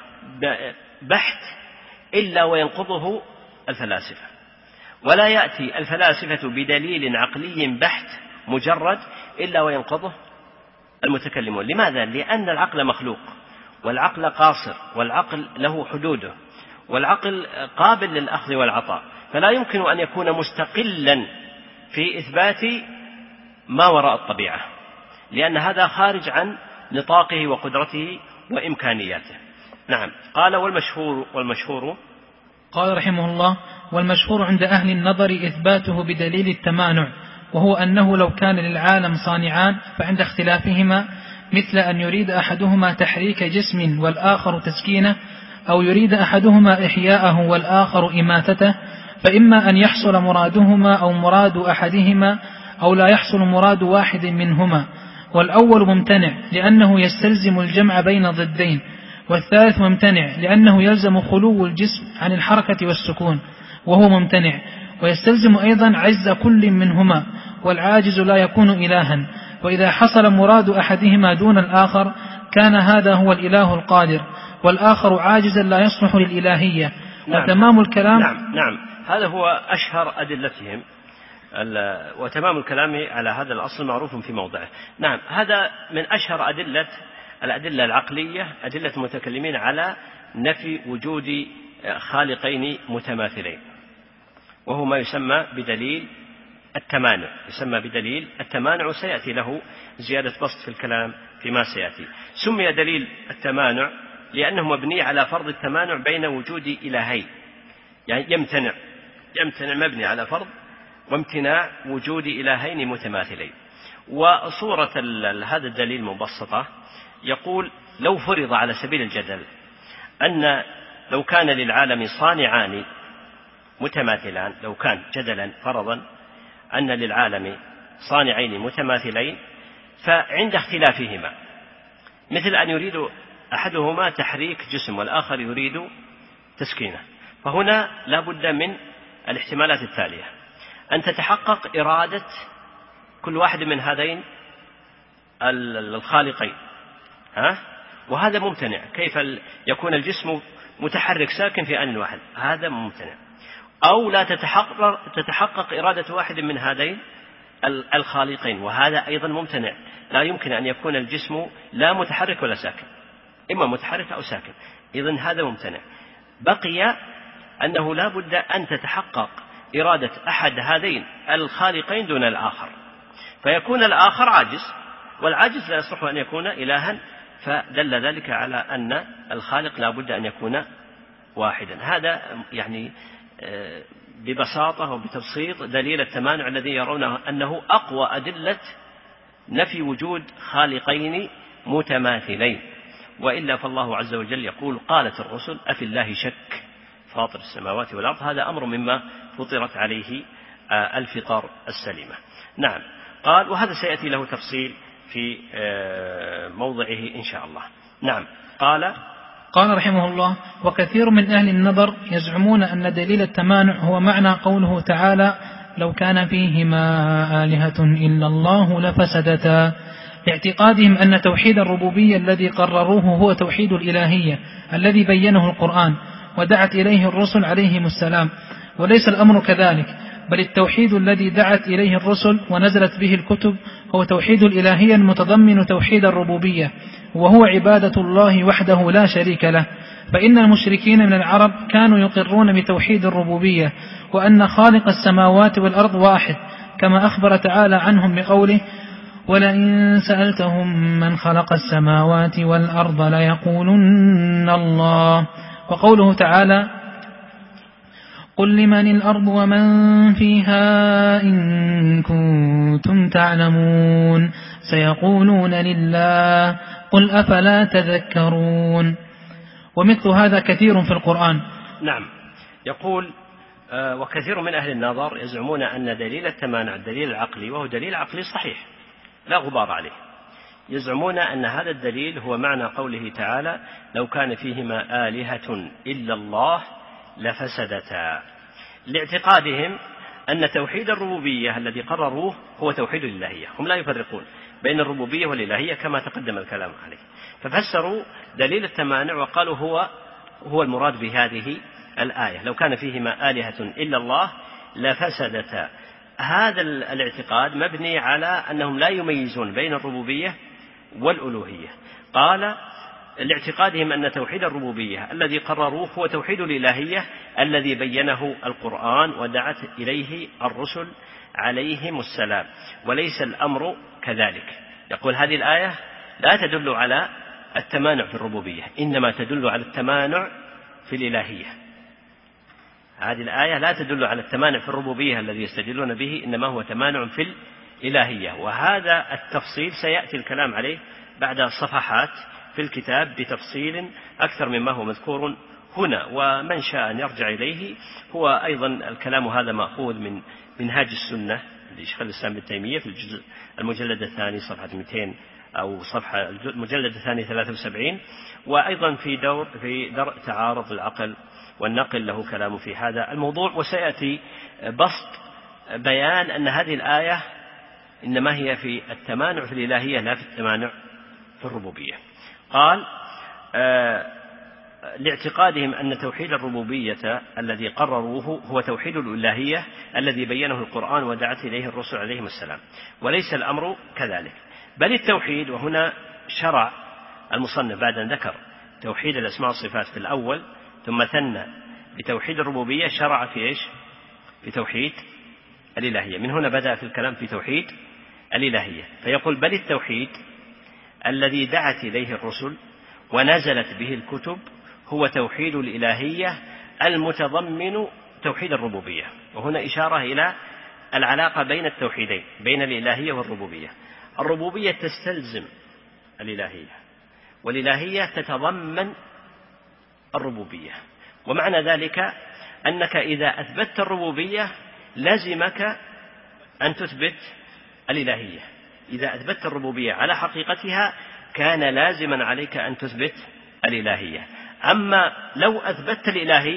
بحت إلا وينقضه الفلاسفة، ولا يأتي الفلاسفة بدليل عقلي بحت مجرد إلا وينقضه المتكلمون. لماذا؟ لأن العقل مخلوق، والعقل قاصر، والعقل له حدوده، والعقل قابل للأخذ والعطاء، فلا يمكن أن يكون مستقلا في إثبات ما وراء الطبيعة، لأن هذا خارج عن نطاقه وقدرته وإمكانياته. نعم. قال والمشهور والمشهور قال رحمه الله والمشهور عند أهل النظر إثباته بدليل التمانع، وهو أنه لو كان للعالم صانعان فعند اختلافهما مثل أن يريد أحدهما تحريك جسم والآخر تسكينه، أو يريد أحدهما إحياءه والآخر إماتته، فإما أن يحصل مرادهما أو مراد أحدهما أو لا يحصل مراد واحد منهما، والأول ممتنع لأنه يستلزم الجمع بين ضدين، والثالث ممتنع لأنه يلزم خلو الجسم عن الحركة والسكون وهو ممتنع، ويستلزم أيضا عجز كل منهما، والعاجز لا يكون إلها، وإذا حصل مراد أحدهما دون الآخر كان هذا هو الإله القادر، والآخر عاجزا لا يصلح للإلهية. نعم. وتمام الكلام نعم نعم هذا هو أشهر أدلتهم، وتمام الكلام على هذا الأصل معروف في موضعه. نعم هذا من أشهر أدلة الأدلة العقلية، أدلة المتكلمين على نفي وجود خالقين متماثلين، وهو ما يسمى بدليل التمانع، يسمى بدليل التمانع، وسيأتي له زيادة بسط في الكلام فيما سيأتي. سمي دليل التمانع لأنه مبني على فرض التمانع بين وجود إلهين، يعني يمتنع يمتنع مبني على فرض وامتناع وجود إلهين متماثلين. وصورة هذا الدليل مبسطة، يقول لو فرض على سبيل الجدل أن لو كان للعالم صانعان متماثلان، لو كان جدلا فرضا أن للعالم صانعين متماثلين، فعند اختلافهما مثل أن يريد أحدهما تحريك جسم والآخر يريد تسكينه، فهنا لا بد من الاحتمالات التالية: أن تتحقق إرادة كل واحد من هذين الخالقين، ها؟ وهذا ممتنع. كيف يكون الجسم متحرك ساكن في آن واحد؟ هذا ممتنع. أو لا تتحقق, تتحقق إرادة واحد من هذين الخالقين، وهذا أيضا ممتنع. لا يمكن أن يكون الجسم لا متحرك ولا ساكن، إما متحرك أو ساكن، إذن هذا ممتنع. بقي أنه لا بد أن تتحقق إرادة أحد هذين الخالقين دون الآخر، فيكون الآخر عاجز، والعاجز لا يصلح أن يكون إلها، فدل ذلك على أن الخالق لا بد أن يكون واحدا. هذا يعني ببساطة وبتبسيط دليل التمانع الذي يرون أنه أقوى أدلة نفي وجود خالقين متماثلين. وإلا فالله عز وجل يقول: قالت الرسل أفي الله شك فاطر السماوات والأرض. هذا أمر مما فطرت عليه الفطر السليمة. نعم. قال: وهذا سيأتي له تفصيل في موضعه إن شاء الله. نعم. قال قال رحمه الله: وكثير من أهل النظر يزعمون أن دليل التمانع هو معنى قوله تعالى: لو كان فيهما آلهة إلا الله لفسدتا، لاعتقادهم أن توحيد الربوبية الذي قرروه هو توحيد الإلهية الذي بينه القرآن ودعت إليه الرسل عليهم السلام. وليس الأمر كذلك، بل التوحيد الذي دعت إليه الرسل ونزلت به الكتب هو توحيد الإلهية المتضمن توحيد الربوبية، وهو عبادة الله وحده لا شريك له. فإن المشركين من العرب كانوا يقرون بتوحيد الربوبية، وأن خالق السماوات والأرض واحد، كما أخبر تعالى عنهم بقوله: ولئن سألتهم من خلق السماوات والأرض ليقولن الله. وقوله تعالى: قل لمن الأرض ومن فيها إن كنتم تعلمون سيقولون لله قل أفلا تذكرون. ومثل هذا كثير في القرآن. نعم. يقول: وكثير من أهل النظر يزعمون أن دليل التمانع الدليل العقلي، وهو دليل عقلي صحيح لا غبار عليه، يزعمون أن هذا الدليل هو معنى قوله تعالى: لو كان فيهما آلهة إلا الله لفسدتا، لاعتقادهم أن توحيد الربوبية الذي قرروه هو توحيد الإلهية. هم لا يفرقون بين الربوبية والإلهية كما تقدم الكلام عليه، ففسروا دليل التمانع وقالوا هو هو المراد بهذه الآية: لو كان فيهما آلهة إلا الله لفسدتا. هذا الاعتقاد مبني على أنهم لا يميزون بين الربوبية والألوهية. قال: لاعتقادهم أن توحيد الربوبية الذي قرروه هو توحيد الإلهية الذي بينه القرآن ودعت إليه الرسل عليهم السلام، وليس الأمر كذلك. يقول: هذه الآية لا تدل على التمانع في الربوبية، إنما تدل على التمانع في الإلهية. هذه الآية لا تدل على التمانع في الربوبية الذي يستدلون به، إنما هو تمانع في الإلهية. وهذا التفصيل سيأتي الكلام عليه بعد صفحات في الكتاب بتفصيل أكثر مما هو مذكور هنا، ومن شاء أن يرجع إليه. هو أيضا الكلام هذا مأخوذ من منهاج السنة لشيخ الإسلام ابن تيمية في الجزء المجلد الثاني صفحة مئتين أو صفحة المجلد الثاني ثلاثة وسبعين، وأيضا في دور في درء تعارض العقل والنقل له كلام في هذا الموضوع. وسيأتي بسط بيان أن هذه الآية إنما هي في التمانع في الإلهية لا في التمانع في الربوبية. قال: آه لاعتقادهم أن توحيد الربوبية الذي قرروه هو توحيد الإلهية الذي بينه القرآن ودعت إليه الرسل عليهم السلام، وليس الأمر كذلك، بل التوحيد. وهنا شرع المصنف بعد أن ذكر توحيد الأسماء والصفات في الأول ثم ثنى بتوحيد الربوبية، شرع في إيش؟ في توحيد الإلهية. من هنا بدأ في الكلام في توحيد الإلهية، فيقول: بل التوحيد الذي دعت إليه الرسل ونزلت به الكتب هو توحيد الإلهية المتضمن توحيد الربوبية. وهنا إشارة إلى العلاقة بين التوحيدين، بين الإلهية والربوبية. الربوبية تستلزم الإلهية، والإلهية تتضمن الربوبية. ومعنى ذلك أنك إذا أثبتت الربوبية لازمك أن تثبت الإلهية. إذا أثبتت الربوبية على حقيقتها كان لازما عليك أن تثبت الإلهية. أما لو أثبتت الإلهية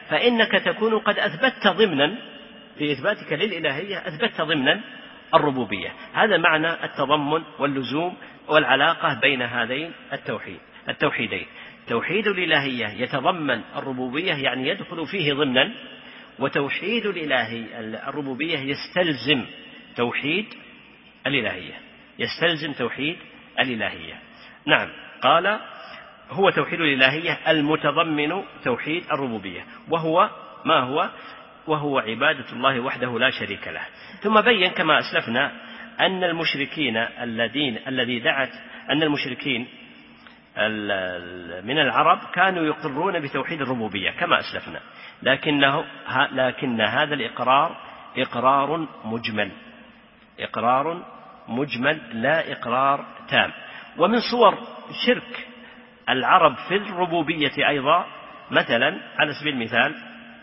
فإنك تكون قد أثبتت ضمنا في إثباتك للإلهية أثبتت ضمنا الربوبية. هذا معنى التضمن واللزوم والعلاقة بين هذين التوحيد التوحيدين. توحيد الإلهية يتضمن الربوبية يعني يدخل فيه ضمنا، وتوحيد الإلهي الربوبية يستلزم توحيد الإلهية يستلزم توحيد الإلهية. نعم، قال هو توحيد الإلهية المتضمن توحيد الربوبية، وهو ما هو وهو عبادة الله وحده لا شريك له. ثم بين كما أسلفنا أن المشركين الذين الذي دعت أن المشركين من العرب كانوا يقرون بتوحيد الربوبية كما أسلفنا، لكنه لكن هذا الإقرار إقرار مجمل إقرار مجمل لا إقرار تام. ومن صور شرك العرب في الربوبية أيضا مثلا على سبيل المثال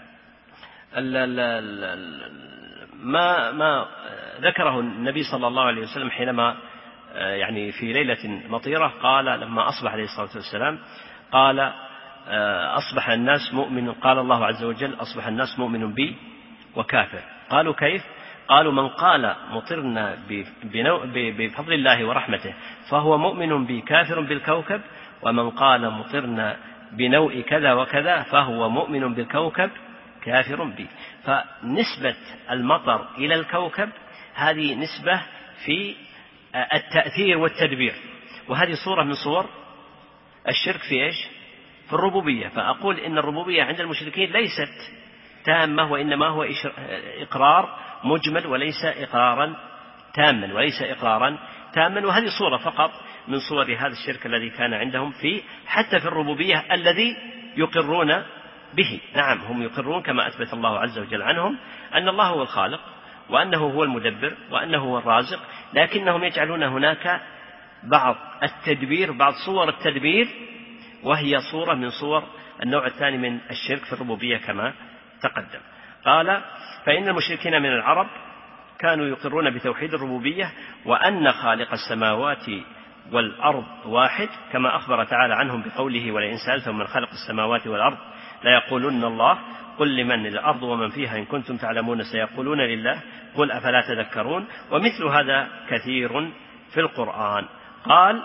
ما ما ذكره النبي صلى الله عليه وسلم حينما يعني في ليلة مطيرة قال لما أصبح عليه الصلاة والسلام قال أصبح الناس مؤمن قال الله عز وجل أصبح الناس مؤمن بي وكافر. قالوا كيف؟ قالوا من قال مطرنا بفضل الله ورحمته فهو مؤمن بي كافر بالكوكب، ومن قال مطرنا بنوء كذا وكذا فهو مؤمن بالكوكب كافر بي. فنسبة المطر إلى الكوكب هذه نسبة في التأثير والتدبير، وهذه صورة من صور الشرك في إيش؟ في الربوبية. فأقول إن الربوبية عند المشركين ليست تامة، وإنما هو إقرار مجمل وليس إقرارا تاما وليس إقرارا تاما وهذه صورة فقط من صور هذا الشرك الذي كان عندهم في حتى في الربوبية الذي يقرون به. نعم، هم يقرون كما أثبت الله عز وجل عنهم أن الله هو الخالق وأنه هو المدبر وأنه هو الرازق، لكنهم يجعلون هناك بعض التدبير بعض صور التدبير وهي صورة من صور النوع الثاني من الشرك في الربوبية كما تقدم. قال فإن المشركين من العرب كانوا يقرون بتوحيد الربوبية وأن خالق السماوات والأرض واحد، كما أخبر تعالى عنهم بقوله ولئن سألتهم من خلق السماوات والأرض ليقولن الله قل لمن الأرض ومن فيها إن كنتم تعلمون سيقولون لله قل أفلا تذكرون. ومثل هذا كثير في القرآن. قال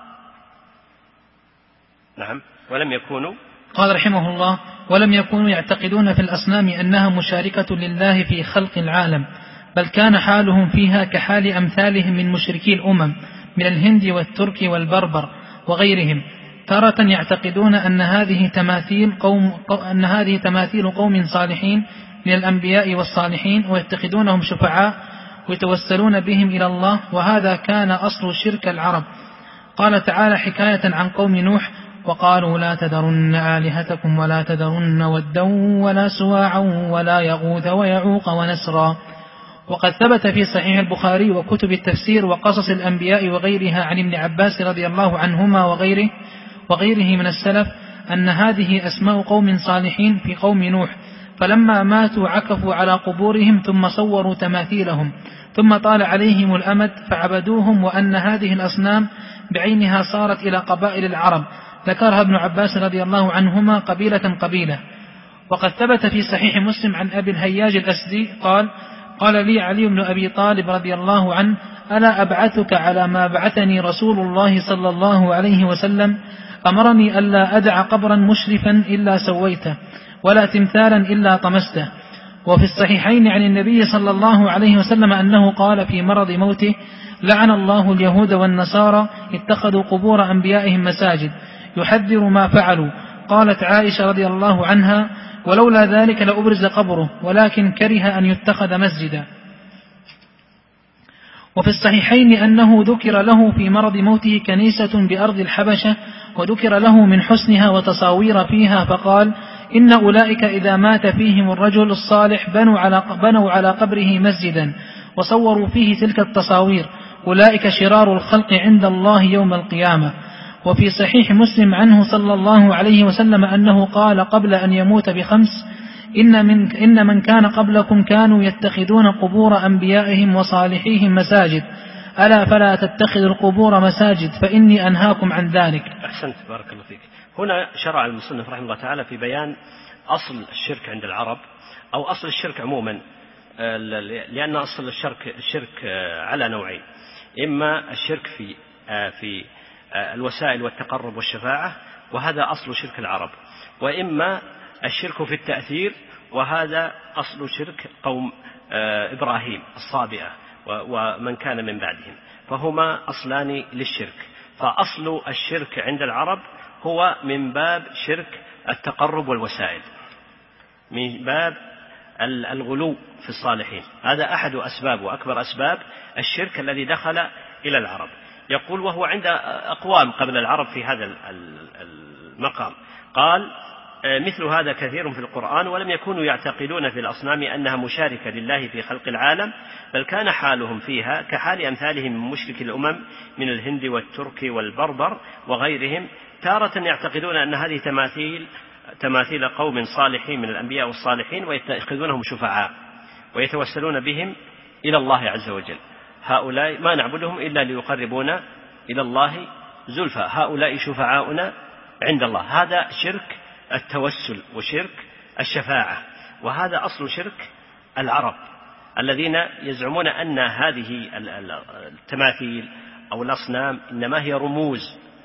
نعم ولم يكونوا قال رحمه الله ولم يكونوا يعتقدون في الأصنام أنها مشاركة لله في خلق العالم، بل كان حالهم فيها كحال أمثالهم من مشركي الأمم من الهند والترك والبربر وغيرهم، تارة يعتقدون أن هذه تماثيل قوم أن هذه تماثيل قوم صالحين من الأنبياء والصالحين ويتخذونهم شفعاء ويتوسلون بهم إلى الله، وهذا كان أصل شرك العرب. قال تعالى حكاية عن قوم نوح وقالوا لا تذرن آلهتكم ولا تذرن ودا ولا سواعا ولا يغوث ويعوق ونسرا. وقد ثبت في صحيح البخاري وكتب التفسير وقصص الأنبياء وغيرها عن ابن عباس رضي الله عنهما وغيره وغيره من السلف أن هذه أسماء قوم صالحين في قوم نوح، فلما ماتوا عكفوا على قبورهم ثم صوروا تماثيلهم ثم طال عليهم الأمد فعبدوهم، وأن هذه الأصنام بعينها صارت إلى قبائل العرب ذكرها ابن عباس رضي الله عنهما قبيلة قبيلة. وقد ثبت في صحيح مسلم عن أبي الهياج الأسدي قال قال لي علي بن أبي طالب رضي الله عنه ألا أبعثك على ما بعثني رسول الله صلى الله عليه وسلم؟ أمرني ألا أدع قبرا مشرفا إلا سويته ولا تمثالا إلا طمسته. وفي الصحيحين عن النبي صلى الله عليه وسلم أنه قال في مرض موته لعن الله اليهود والنصارى اتخذوا قبور أنبيائهم مساجد يحذر ما فعلوا. قالت عائشة رضي الله عنها ولولا ذلك لأبرز قبره ولكن كره أن يتخذ مسجدا. وفي الصحيحين أنه ذكر له في مرض موته كنيسة بأرض الحبشة وذكر له من حسنها وتصاوير فيها، فقال إن أولئك إذا مات فيهم الرجل الصالح بنوا على, بنوا على قبره مسجدا وصوروا فيه تلك التصاوير، أولئك شرار الخلق عند الله يوم القيامة. وفي صحيح مسلم عنه صلى الله عليه وسلم أنه قال قبل أن يموت بخمس إن من, إن من كان قبلكم كانوا يتخذون قبور أنبيائهم وصالحيهم مساجد، ألا فلا تتخذوا القبور مساجد فإني أنهاكم عن ذلك. أحسنت بارك الله فيك. هنا شرع المصنف رحمه الله تعالى في بيان أصل الشرك عند العرب أو أصل الشرك عموما، لأن أصل الشرك الشرك على نوعين: إما الشرك في في الوسائل والتقرب والشفاعة، وهذا أصل شرك العرب، وإما الشرك في التأثير، وهذا أصل شرك قوم إبراهيم الصابئة ومن كان من بعدهم، فهما أصلان للشرك. فأصل الشرك عند العرب هو من باب شرك التقرب والوسائل، من باب الغلو في الصالحين. هذا أحد أسباب وأكبر أسباب الشرك الذي دخل إلى العرب. يقول: وهو عند أقوام قبل العرب في هذا المقام. قال: مثل هذا كثير في القرآن، ولم يكونوا يعتقدون في الأصنام أنها مشاركة لله في خلق العالم، بل كان حالهم فيها كحال أمثالهم من مشرك الأمم من الهند والترك والبربر وغيرهم، تارة يعتقدون أن هذه تماثيل تماثيل قوم صالحين من الأنبياء والصالحين، ويتخذونهم شفعاء ويتوسلون بهم إلى الله عز وجل. هؤلاء ما نعبدهم إلا ليقربونا إلى الله زلفى، هؤلاء شفعاؤنا عند الله. هذا شرك التوسل وشرك الشفاعة، وهذا أصل شرك العرب الذين يزعمون أن هذه التماثيل أو الأصنام إنما هي رموز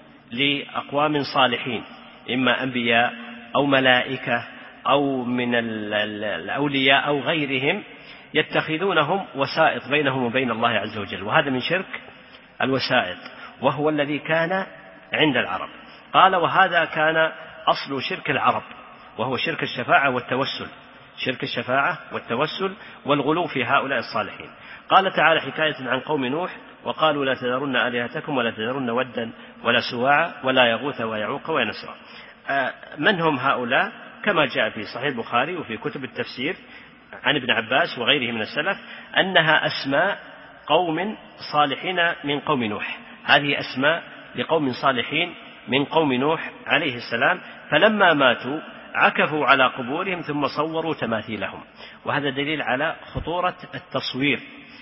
لأقوام صالحين، إما أنبياء أو ملائكة أو من الأولياء أو غيرهم، يتخذونهم وسائط بينهم وبين الله عز وجل، وهذا من شرك الوسائط، وهو الذي كان عند العرب. قال: وهذا كان أصل شرك العرب، وهو شرك الشفاعة والتوسل، شرك الشفاعة والتوسل والغلو في هؤلاء الصالحين. قال تعالى حكاية عن قوم نوح: وقالوا لا تذرن آلهتكم ولا تذرن ودا ولا سواعا ولا يغوث ويعوق وينسرا. من هم هؤلاء؟ كما جاء في صحيح البخاري وفي كتب التفسير عن ابن عباس وغيره من السلف أنها أسماء قوم صالحين من قوم نوح، هذه أسماء لقوم صالحين من قوم نوح عليه السلام، فلما ماتوا عكفوا على قبورهم ثم صوروا تماثيلهم. وهذا دليل على خطورة التصوير،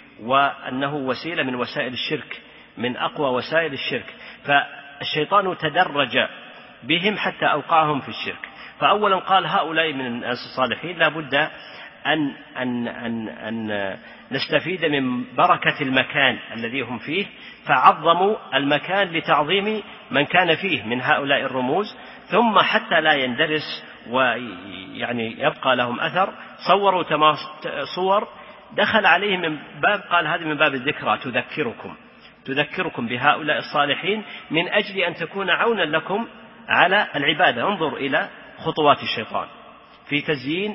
وأنه وسيلة من وسائل الشرك، من أقوى وسائل الشرك. فالشيطان تدرج بهم حتى أوقعهم في الشرك. فأولا قال: هؤلاء من الناس الصالحين لا بد أن, أن, أن, أن نستفيد من بركة المكان الذي هم فيه، فعظموا المكان لتعظيم من كان فيه من هؤلاء الرموز، ثم حتى لا يندرس ويعني يبقى لهم أثر صوروا صور دخل عليهم من باب، قال هذه من باب الذكرى، تذكركم تذكركم بهؤلاء الصالحين من أجل أن تكون عونا لكم على العبادة. انظر إلى خطوات الشيطان في تزيين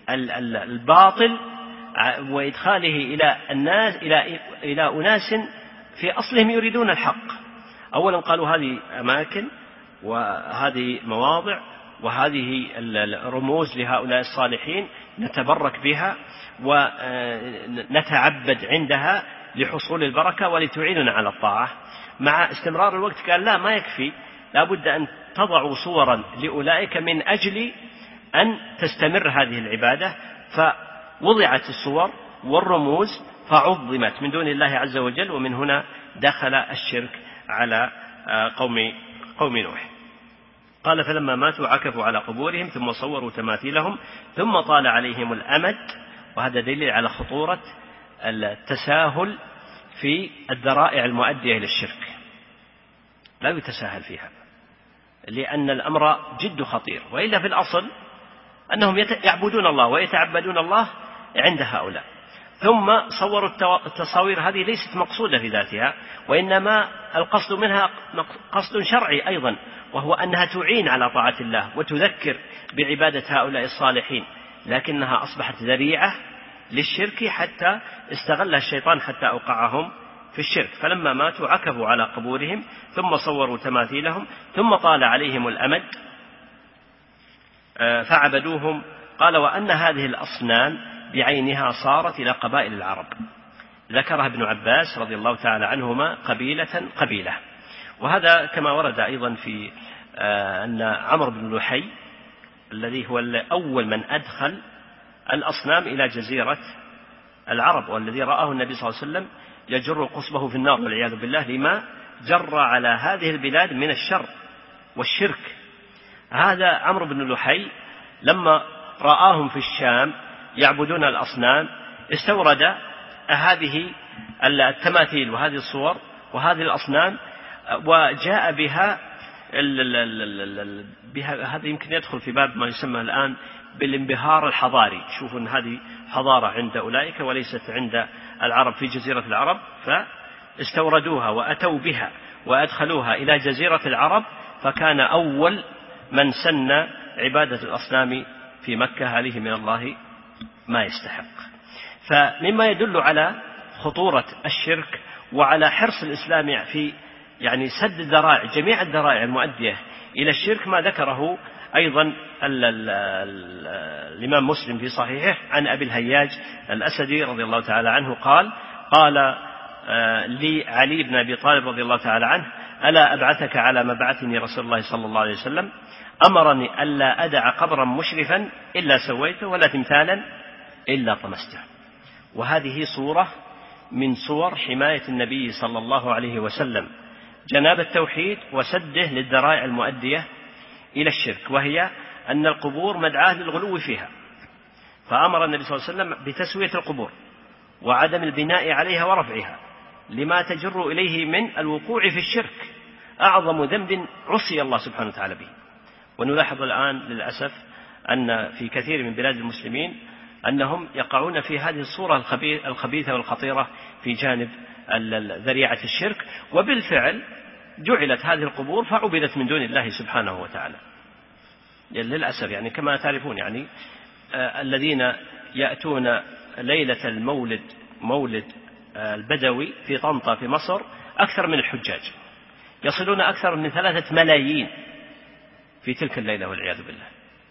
الباطل وإدخاله إلى الناس إلى إلى أناس في أصلهم يريدون الحق. أولا قالوا هذه أماكن وهذه مواضع وهذه الرموز لهؤلاء الصالحين نتبرك بها ونتعبد عندها لحصول البركة ولتعيننا على الطاعة. مع استمرار الوقت قال لا، ما يكفي، لا بد أن تضعوا صورا لأولئك من أجل أن تستمر هذه العبادة. فوضعت الصور والرموز فعظمت من دون الله عز وجل، ومن هنا دخل الشرك على قوم قوم نوح. قال: فلما ماتوا عكفوا على قبورهم ثم صوروا تماثيلهم ثم طال عليهم الأمد. وهذا دليل على خطورة التساهل في الذرائع المؤدية إلى الشرك، لا يتساهل فيها، لأن الأمر جد خطير. وإلا في الأصل أنهم يعبدون الله ويتعبدون الله عند هؤلاء، ثم صوروا التصاوير هذه ليست مقصودة في ذاتها، وإنما القصد منها قصد شرعي أيضا، وهو أنها تعين على طاعة الله وتذكر بعبادة هؤلاء الصالحين، لكنها أصبحت ذريعة للشرك حتى استغلها الشيطان حتى أوقعهم في الشرك. فلما ماتوا عكفوا على قبورهم ثم صوروا تماثيلهم ثم طال عليهم الأمد فعبدوهم. قال: وأن هذه الأصنام بعينها صارت إلى قبائل العرب. ذكرها ابن عباس رضي الله تعالى عنهما قبيلة قبيلة. وهذا كما ورد أيضا في أن عمرو بن لحي الذي هو أول من أدخل الأصنام إلى جزيرة العرب، والذي رآه النبي صلى الله عليه وسلم يجر قصبه في النار والعياذ بالله لما جر على هذه البلاد من الشر والشرك. هذا عمرو بن لحي لما رآهم في الشام يعبدون الأصنام استورد هذه التماثيل وهذه الصور وهذه الأصنام وجاء بها, بها هذا يمكن يدخل في باب ما يسمى الآن بالانبهار الحضاري. شوفوا أن هذه حضارة عند أولئك وليست عند العرب في جزيرة العرب، فاستوردوها وأتوا بها وأدخلوها إلى جزيرة العرب، فكان أول من سن عبادة الأصنام في مكة عليه من الله ما يستحق. فمما يدل على خطورة الشرك وعلى حرص الإسلام في يعني سد الذرائع جميع الذرائع المؤدية إلى الشرك ما ذكره أيضا ال ال ال الإمام مسلم في صحيحه عن أبي الهياج الأسدي رضي الله تعالى عنه قال قال لي علي بن أبي طالب رضي الله تعالى عنه: ألا أبعثك على ما بعثني رسول الله صلى الله عليه وسلم؟ أمرني ألا أدع قبرا مشرفا إلا سويته ولا تمثالا إلا طمسته. وهذه صورة من صور حماية النبي صلى الله عليه وسلم جناب التوحيد وسده للذرائع المؤدية إلى الشرك، وهي أن القبور مدعاة للغلو فيها، فأمر النبي صلى الله عليه وسلم بتسوية القبور وعدم البناء عليها ورفعها لما تجر إليه من الوقوع في الشرك، أعظم ذنب عصي الله سبحانه وتعالى به. ونلاحظ الآن للأسف أن في كثير من بلاد المسلمين أنهم يقعون في هذه الصورة الخبيثة والخطيرة في جانب ذريعة الشرك، وبالفعل جعلت هذه القبور فعبدت من دون الله سبحانه وتعالى للأسف. يعني كما تعرفون يعني آه الذين يأتون ليلة المولد مولد آه البدوي في طنطا في مصر أكثر من الحجاج، يصلون أكثر من ثلاثة ملايين في تلك الليلة والعياذ بالله.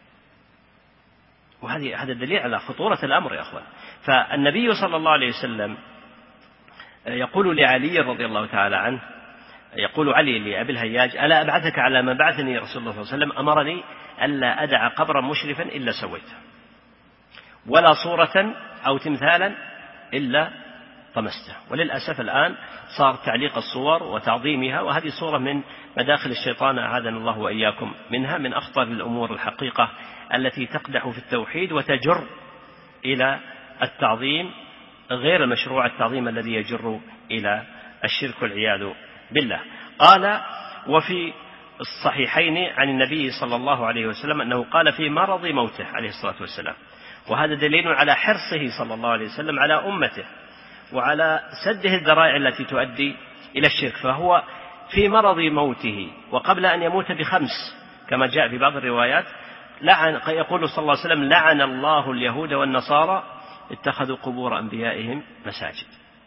وهذه هذا دليل على خطورة الأمر يا أخوان. فالنبي صلى الله عليه وسلم يقول لعلي رضي الله تعالى عنه، يقول علي لأبي الهياج: ألا أبعثك على ما بعثني رسول الله صلى الله عليه وسلم؟ أمرني ألا أدع قبرا مشرفا إلا سويته ولا صورة أو تمثالا إلا طمسته. وللأسف الآن صار تعليق الصور وتعظيمها، وهذه صورة من مداخل الشيطان أعاذنا الله وإياكم منها، من أخطر الأمور الحقيقة التي تقدح في التوحيد وتجر إلى التعظيم غير المشروع، التعظيم الذي يجر إلى الشرك والعياذ بالله. قال: وفي الصحيحين عن النبي صلى الله عليه وسلم أنه قال في مرض موته عليه الصلاة والسلام، وهذا دليل على حرصه صلى الله عليه وسلم على أمته وعلى سده الذرائع التي تؤدي إلى الشرك. فهو في مرض موته وقبل أن يموت بخمس كما جاء في بعض الروايات، لعن يقول صلى الله عليه وسلم: لعن الله اليهود والنصارى اتخذوا قبور أنبيائهم مساجد.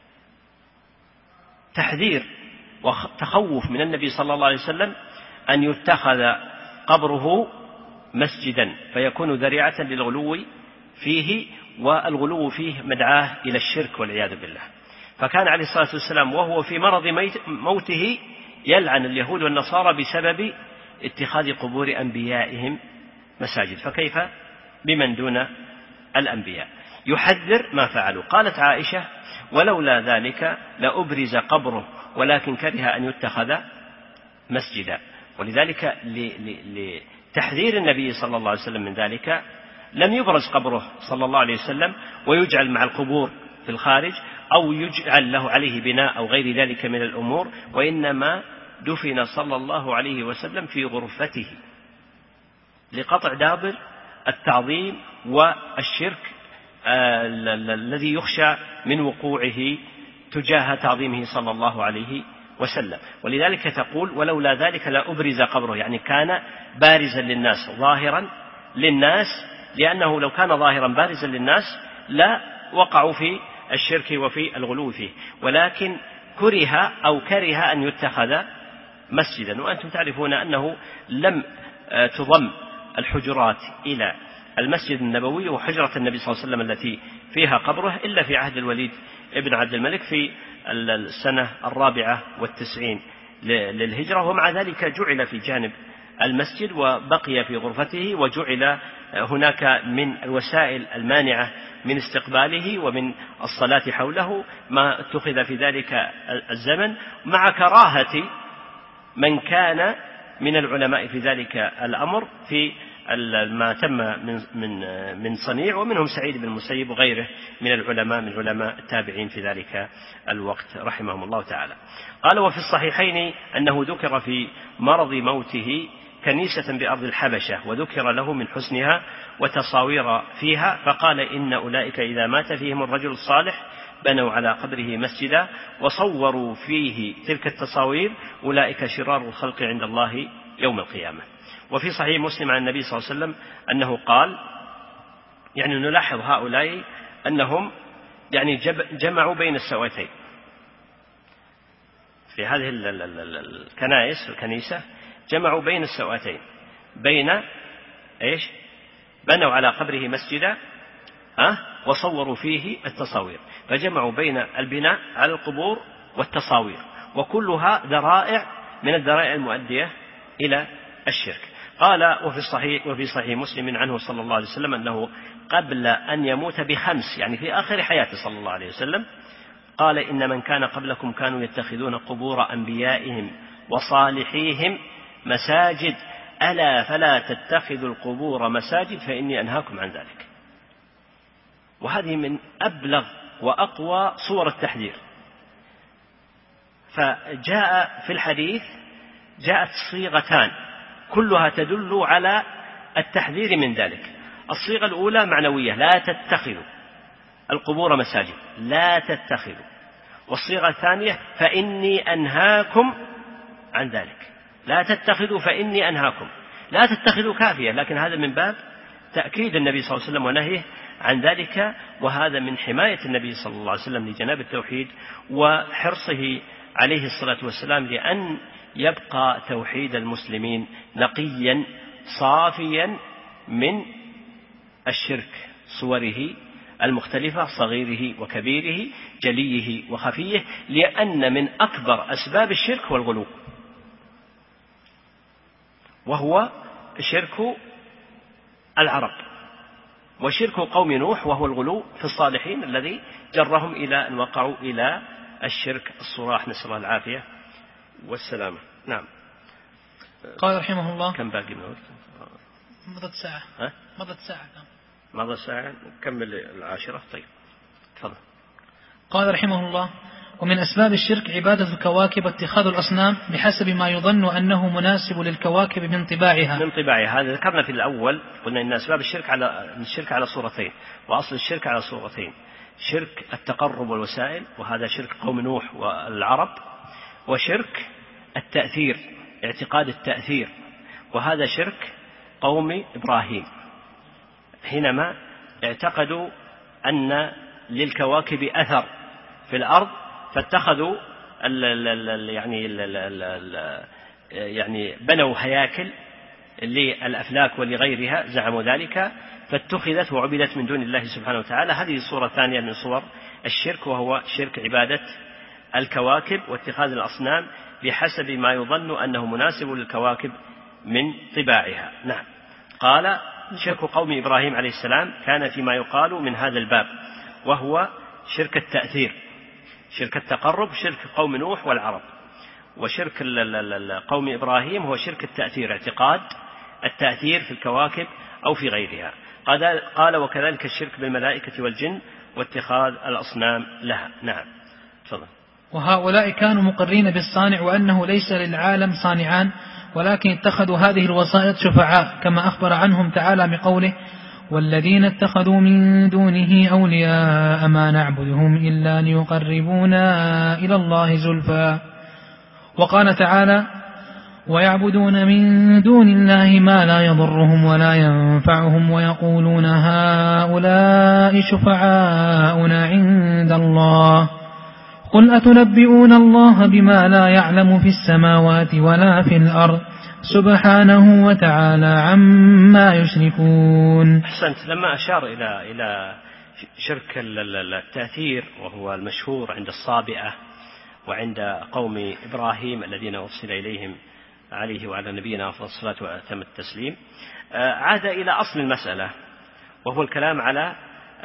تحذير وتخوف من النبي صلى الله عليه وسلم أن يتخذ قبره مسجدا فيكون ذريعة للغلو فيه، والغلو فيه مدعاه إلى الشرك والعياذ بالله. فكان عليه الصلاة والسلام وهو في مرض موته يلعن اليهود والنصارى بسبب اتخاذ قبور أنبيائهم مساجد، فكيف بمن دون الأنبياء؟ يحذر ما فعلوا. قالت عائشة: ولولا ذلك لأبرز قبره ولكن كره أن يتخذ مسجدا. ولذلك لتحذير النبي صلى الله عليه وسلم من ذلك لم يبرز قبره صلى الله عليه وسلم ويجعل مع القبور في الخارج أو يجعل له عليه بناء أو غير ذلك من الأمور، وإنما دفن صلى الله عليه وسلم في غرفته لقطع دابر التعظيم والشرك الذي يخشى من وقوعه تجاه تعظيمه صلى الله عليه وسلم. ولذلك تقول: ولولا ذلك لا أبرز قبره، يعني كان بارزا للناس ظاهرا للناس، لأنه لو كان ظاهرا بارزا للناس لا وقعوا في الشرك وفي الغلو فيه، ولكن كره أو كره أن يتخذ مسجدا. وأنتم تعرفون أنه لم تضم الحجرات إلى المسجد النبوي وحجرة النبي صلى الله عليه وسلم التي فيها قبره إلا في عهد الوليد ابن عبد الملك في السنة الرابعة والتسعين للهجرة، ومع ذلك جعل في جانب المسجد وبقي في غرفته، وجعل هناك من الوسائل المانعة من استقباله ومن الصلاة حوله ما اتخذ في ذلك الزمن، مع كراهة من كان من العلماء في ذلك الأمر في ما تم من من من صنيع، ومنهم سعيد بن المسيب وغيره من العلماء من علماء التابعين في ذلك الوقت رحمهم الله تعالى. قال: وفي الصحيحين أنه ذكر في مرض موته كنيسة بأرض الحبشة، وذكر له من حسنها وتصاوير فيها، فقال: إن أولئك إذا مات فيهم الرجل الصالح بنوا على قبره مسجدا وصوروا فيه تلك التصاوير، أولئك شرار الخلق عند الله يوم القيامة. وفي صحيح مسلم عن النبي صلى الله عليه وسلم أنه قال، يعني نلاحظ هؤلاء أنهم يعني جمعوا بين السواتين في هذه الكنائس الكنيسة، جمعوا بين السواتين، بين إيش؟ بنوا على قبره مسجدا أه؟ وصوروا فيه التصاوير، فجمعوا بين البناء على القبور والتصاوير، وكلها ذرائع من الذرائع المؤدية إلى الشرك. قال: وفي الصحيح وفي صحيح مسلم عنه صلى الله عليه وسلم أنه قبل أن يموت بخمس، يعني في آخر حياته صلى الله عليه وسلم، قال: إن من كان قبلكم كانوا يتخذون قبور أنبيائهم وصالحيهم مساجد، ألا فلا تتخذوا القبور مساجد فإني أنهاكم عن ذلك. وهذه من أبلغ وأقوى صور التحذير. فجاء في الحديث جاءت صيغتان كلها تدل على التحذير من ذلك. الصيغة الأولى معنوية: لا تتخذوا القبور مساجد، لا تتخذوا. والصيغة الثانية: فإني أنهاكم عن ذلك، لا تتخذوا فإني أنهاكم. لا تتخذوا كافية، لكن هذا من باب تأكيد النبي صلى الله عليه وسلم ونهيه عن ذلك، وهذا من حماية النبي صلى الله عليه وسلم لجناب التوحيد وحرصه عليه الصلاة والسلام لأن يبقى توحيد المسلمين نقيا صافيا من الشرك صوره المختلفة، صغيره وكبيره، جليه وخفيه، لأن من أكبر أسباب الشرك هو الغلو، وهو شرك العرب وشرك قوم نوح، وهو الغلو في الصالحين الذي جرهم إلى أن وقعوا إلى الشرك الصراح، نسأل الله العافية والسلامة. نعم. قال رحمه الله: كم باقي من وقت؟ مضت ساعة. ها؟ مضت ساعة. مضت ساعة، نكمل العاشرة. طيب تفضل. قال رحمه الله: ومن أسباب الشرك عبادة الكواكب واتخاذ الأصنام بحسب ما يظن أنه مناسب للكواكب من طباعها. من طباعها، هذا ذكرنا في الأول، قلنا إن أسباب الشرك على الشرك على صورتين، وأصل الشرك على صورتين: شرك التقرب والوسائل، وهذا شرك قوم نوح والعرب، وشرك التأثير، اعتقاد التأثير، وهذا شرك قوم إبراهيم حينما اعتقدوا أن للكواكب أثر في الأرض، فاتخذوا ال ال ال يعني ال ال ال يعني بنوا هياكل للأفلاك ولغيرها، زعموا ذلك، فاتخذت وعبدت من دون الله سبحانه وتعالى. هذه صورة ثانية من صور الشرك، وهو شرك عبادة الكواكب واتخاذ الأصنام بحسب ما يظن أنه مناسب للكواكب من طباعها. نعم. قال: شرك قوم إبراهيم عليه السلام كان فيما يقال من هذا الباب، وهو شرك التأثير، شرك التقرب، شرك قوم نوح والعرب. وشرك قوم إبراهيم هو شرك التأثير، اعتقاد التأثير في الكواكب أو في غيرها. قال: وكذلك الشرك بالملائكة والجن واتخاذ الأصنام لها. نعم. تفضل. وهؤلاء كانوا مقرين بالصانع وأنه ليس للعالم صانعان، ولكن اتخذوا هذه الوسائط شفعاء، كما أخبر عنهم تعالى بقوله: والذين اتخذوا من دونه أولياء ما نعبدهم إلا ليقربونا إلى الله زلفى. وقال تعالى: ويعبدون من دون الله ما لا يضرهم ولا ينفعهم ويقولون هؤلاء شفعاؤنا عند الله قل أتنبئون الله بما لا يعلم في السماوات ولا في الأرض سبحانه وتعالى عما يشركون. أحسنت. لما أشار إلى إلى شرك التأثير، وهو المشهور عند الصابئة وعند قوم إبراهيم الذين أرسل إليهم عليه وعلى نبينا أفضل الصلاة وأتم التسليم، عاد إلى أصل المسألة، وهو الكلام على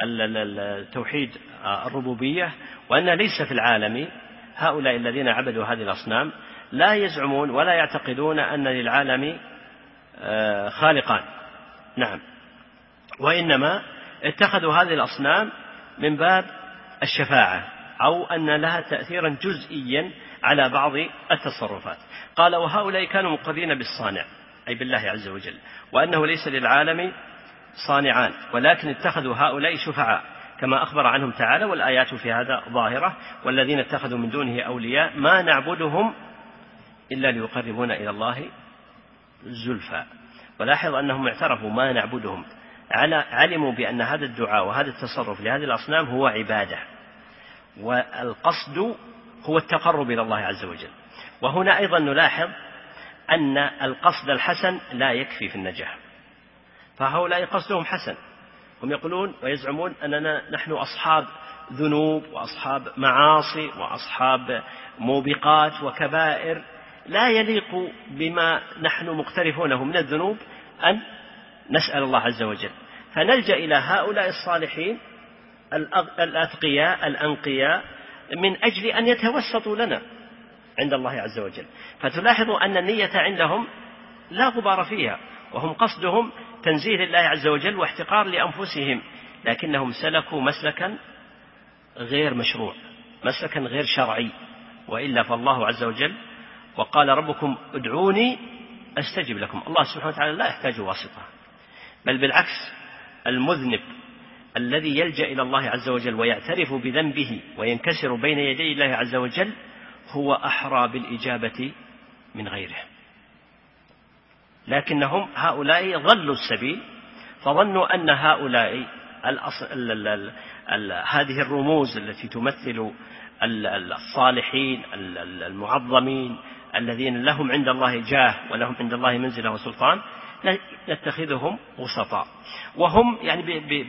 توحيد الربوبية، وأن ليس في العالم هؤلاء الذين عبدوا هذه الأصنام لا يزعمون ولا يعتقدون أن للعالم خالقان، نعم، وإنما اتخذوا هذه الأصنام من باب الشفاعة أو أن لها تأثيرا جزئيا على بعض التصرفات. قال وهؤلاء كانوا مقرين بالصانع أي بالله عز وجل، وأنه ليس للعالم صانعان، ولكن اتخذوا هؤلاء شفعاء كما أخبر عنهم تعالى، والآيات في هذا ظاهرة. والذين اتخذوا من دونه أولياء ما نعبدهم إلا ليقربونا إلى الله زلفى. ولاحظ أنهم اعترفوا ما نعبدهم، علموا بأن هذا الدعاء وهذا التصرف لهذه الأصنام هو عبادة، والقصد هو التقرب إلى الله عز وجل. وهنا أيضا نلاحظ أن القصد الحسن لا يكفي في النجاح، فهؤلاء قصدهم حسن، هم يقولون ويزعمون أننا نحن أصحاب ذنوب وأصحاب معاصي وأصحاب موبقات وكبائر، لا يليق بما نحن مقترفونه من الذنوب أن نسأل الله عز وجل، فنلجأ إلى هؤلاء الصالحين الأتقياء الأنقياء من أجل أن يتوسطوا لنا عند الله عز وجل. فتلاحظوا أن النية عندهم لا غبار فيها، وهم قصدهم تنزيه لله عز وجل واحتقار لأنفسهم، لكنهم سلكوا مسلكا غير مشروع، مسلكا غير شرعي. وإلا فالله عز وجل وقال ربكم ادعوني أستجب لكم، الله سبحانه وتعالى لا يحتاج واسطة، بل بالعكس المذنب الذي يلجأ إلى الله عز وجل ويعترف بذنبه وينكسر بين يدي الله عز وجل هو أحرى بالإجابة من غيره. لكنهم هؤلاء ضلوا السبيل، فظنوا أن هؤلاء هذه الرموز التي تمثل الصالحين المعظمين الذين لهم عند الله جاه ولهم عند الله منزلة وسلطان نتخذهم وسطاء. وهم يعني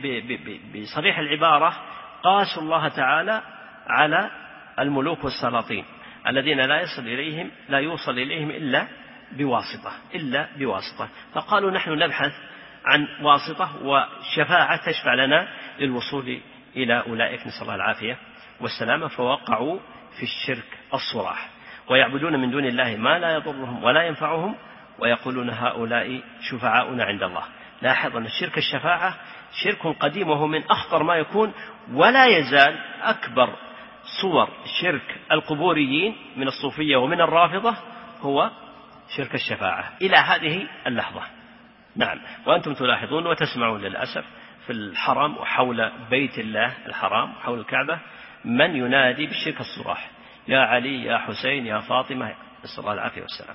بصريح العبارة قاسوا الله تعالى على الملوك والسلاطين الذين لا يصل إليهم لا يوصل إليهم إلا بواسطة إلا بواسطة فقالوا نحن نبحث عن واسطة وشفاعة تشفع لنا للوصول إلى أولئك، نسأل الله العافية والسلامة. فوقعوا في الشرك الصراح، ويعبدون من دون الله ما لا يضرهم ولا ينفعهم، ويقولون هؤلاء شفعاؤنا عند الله. لاحظ أن الشرك الشفاعة شرك قديم، وهو من أخطر ما يكون، ولا يزال أكبر صور شرك القبوريين من الصوفية ومن الرافضة هو شرك الشفاعة إلى هذه اللحظة. نعم، وأنتم تلاحظون وتسمعون للأسف في الحرم وحول بيت الله الحرام وحول الكعبة من ينادي بالشرك الصراح، يا علي يا حسين يا فاطمة، نسأل الله العافية والسلامة.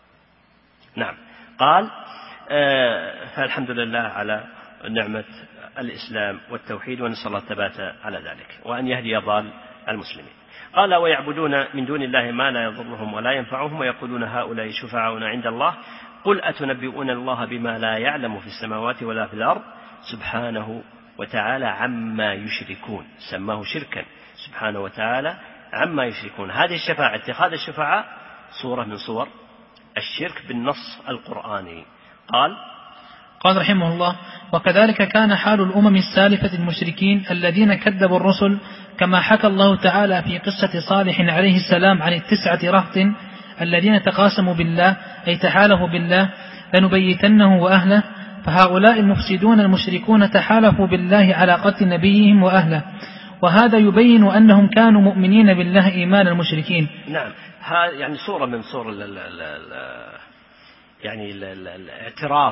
نعم، قال آه فالحمد لله على نعمة الإسلام والتوحيد، ونسأل الله الثبات على ذلك وأن يهدي ضال المسلمين. قال ويعبدون من دون الله ما لا يضرهم ولا ينفعهم، ويقولون هؤلاء شفعاؤنا عند الله، قل أتنبئون الله بما لا يعلم في السماوات ولا في الأرض سبحانه وتعالى عما يشركون. سماه شركا سبحانه وتعالى عما يشركون. هذه الشفاعة، اتخاذ الشفاعة صورة من صور الشرك بالنص القرآني. قال قال رحمه الله وكذلك كان حال الأمم السالفة المشركين الذين كذبوا الرسل، كما حكى الله تعالى في قصة صالح عليه السلام عن التسعة رهط الذين تقاسموا بالله أي تحالفوا بالله لنبيتنه وأهله، فهؤلاء المفسدون المشركون تحالفوا بالله على قتل نبيهم وأهله، وهذا يبين أنهم كانوا مؤمنين بالله إيمان المشركين. نعم، هذا يعني صورة من صور ال ال ال يعني ال ال الاعتراف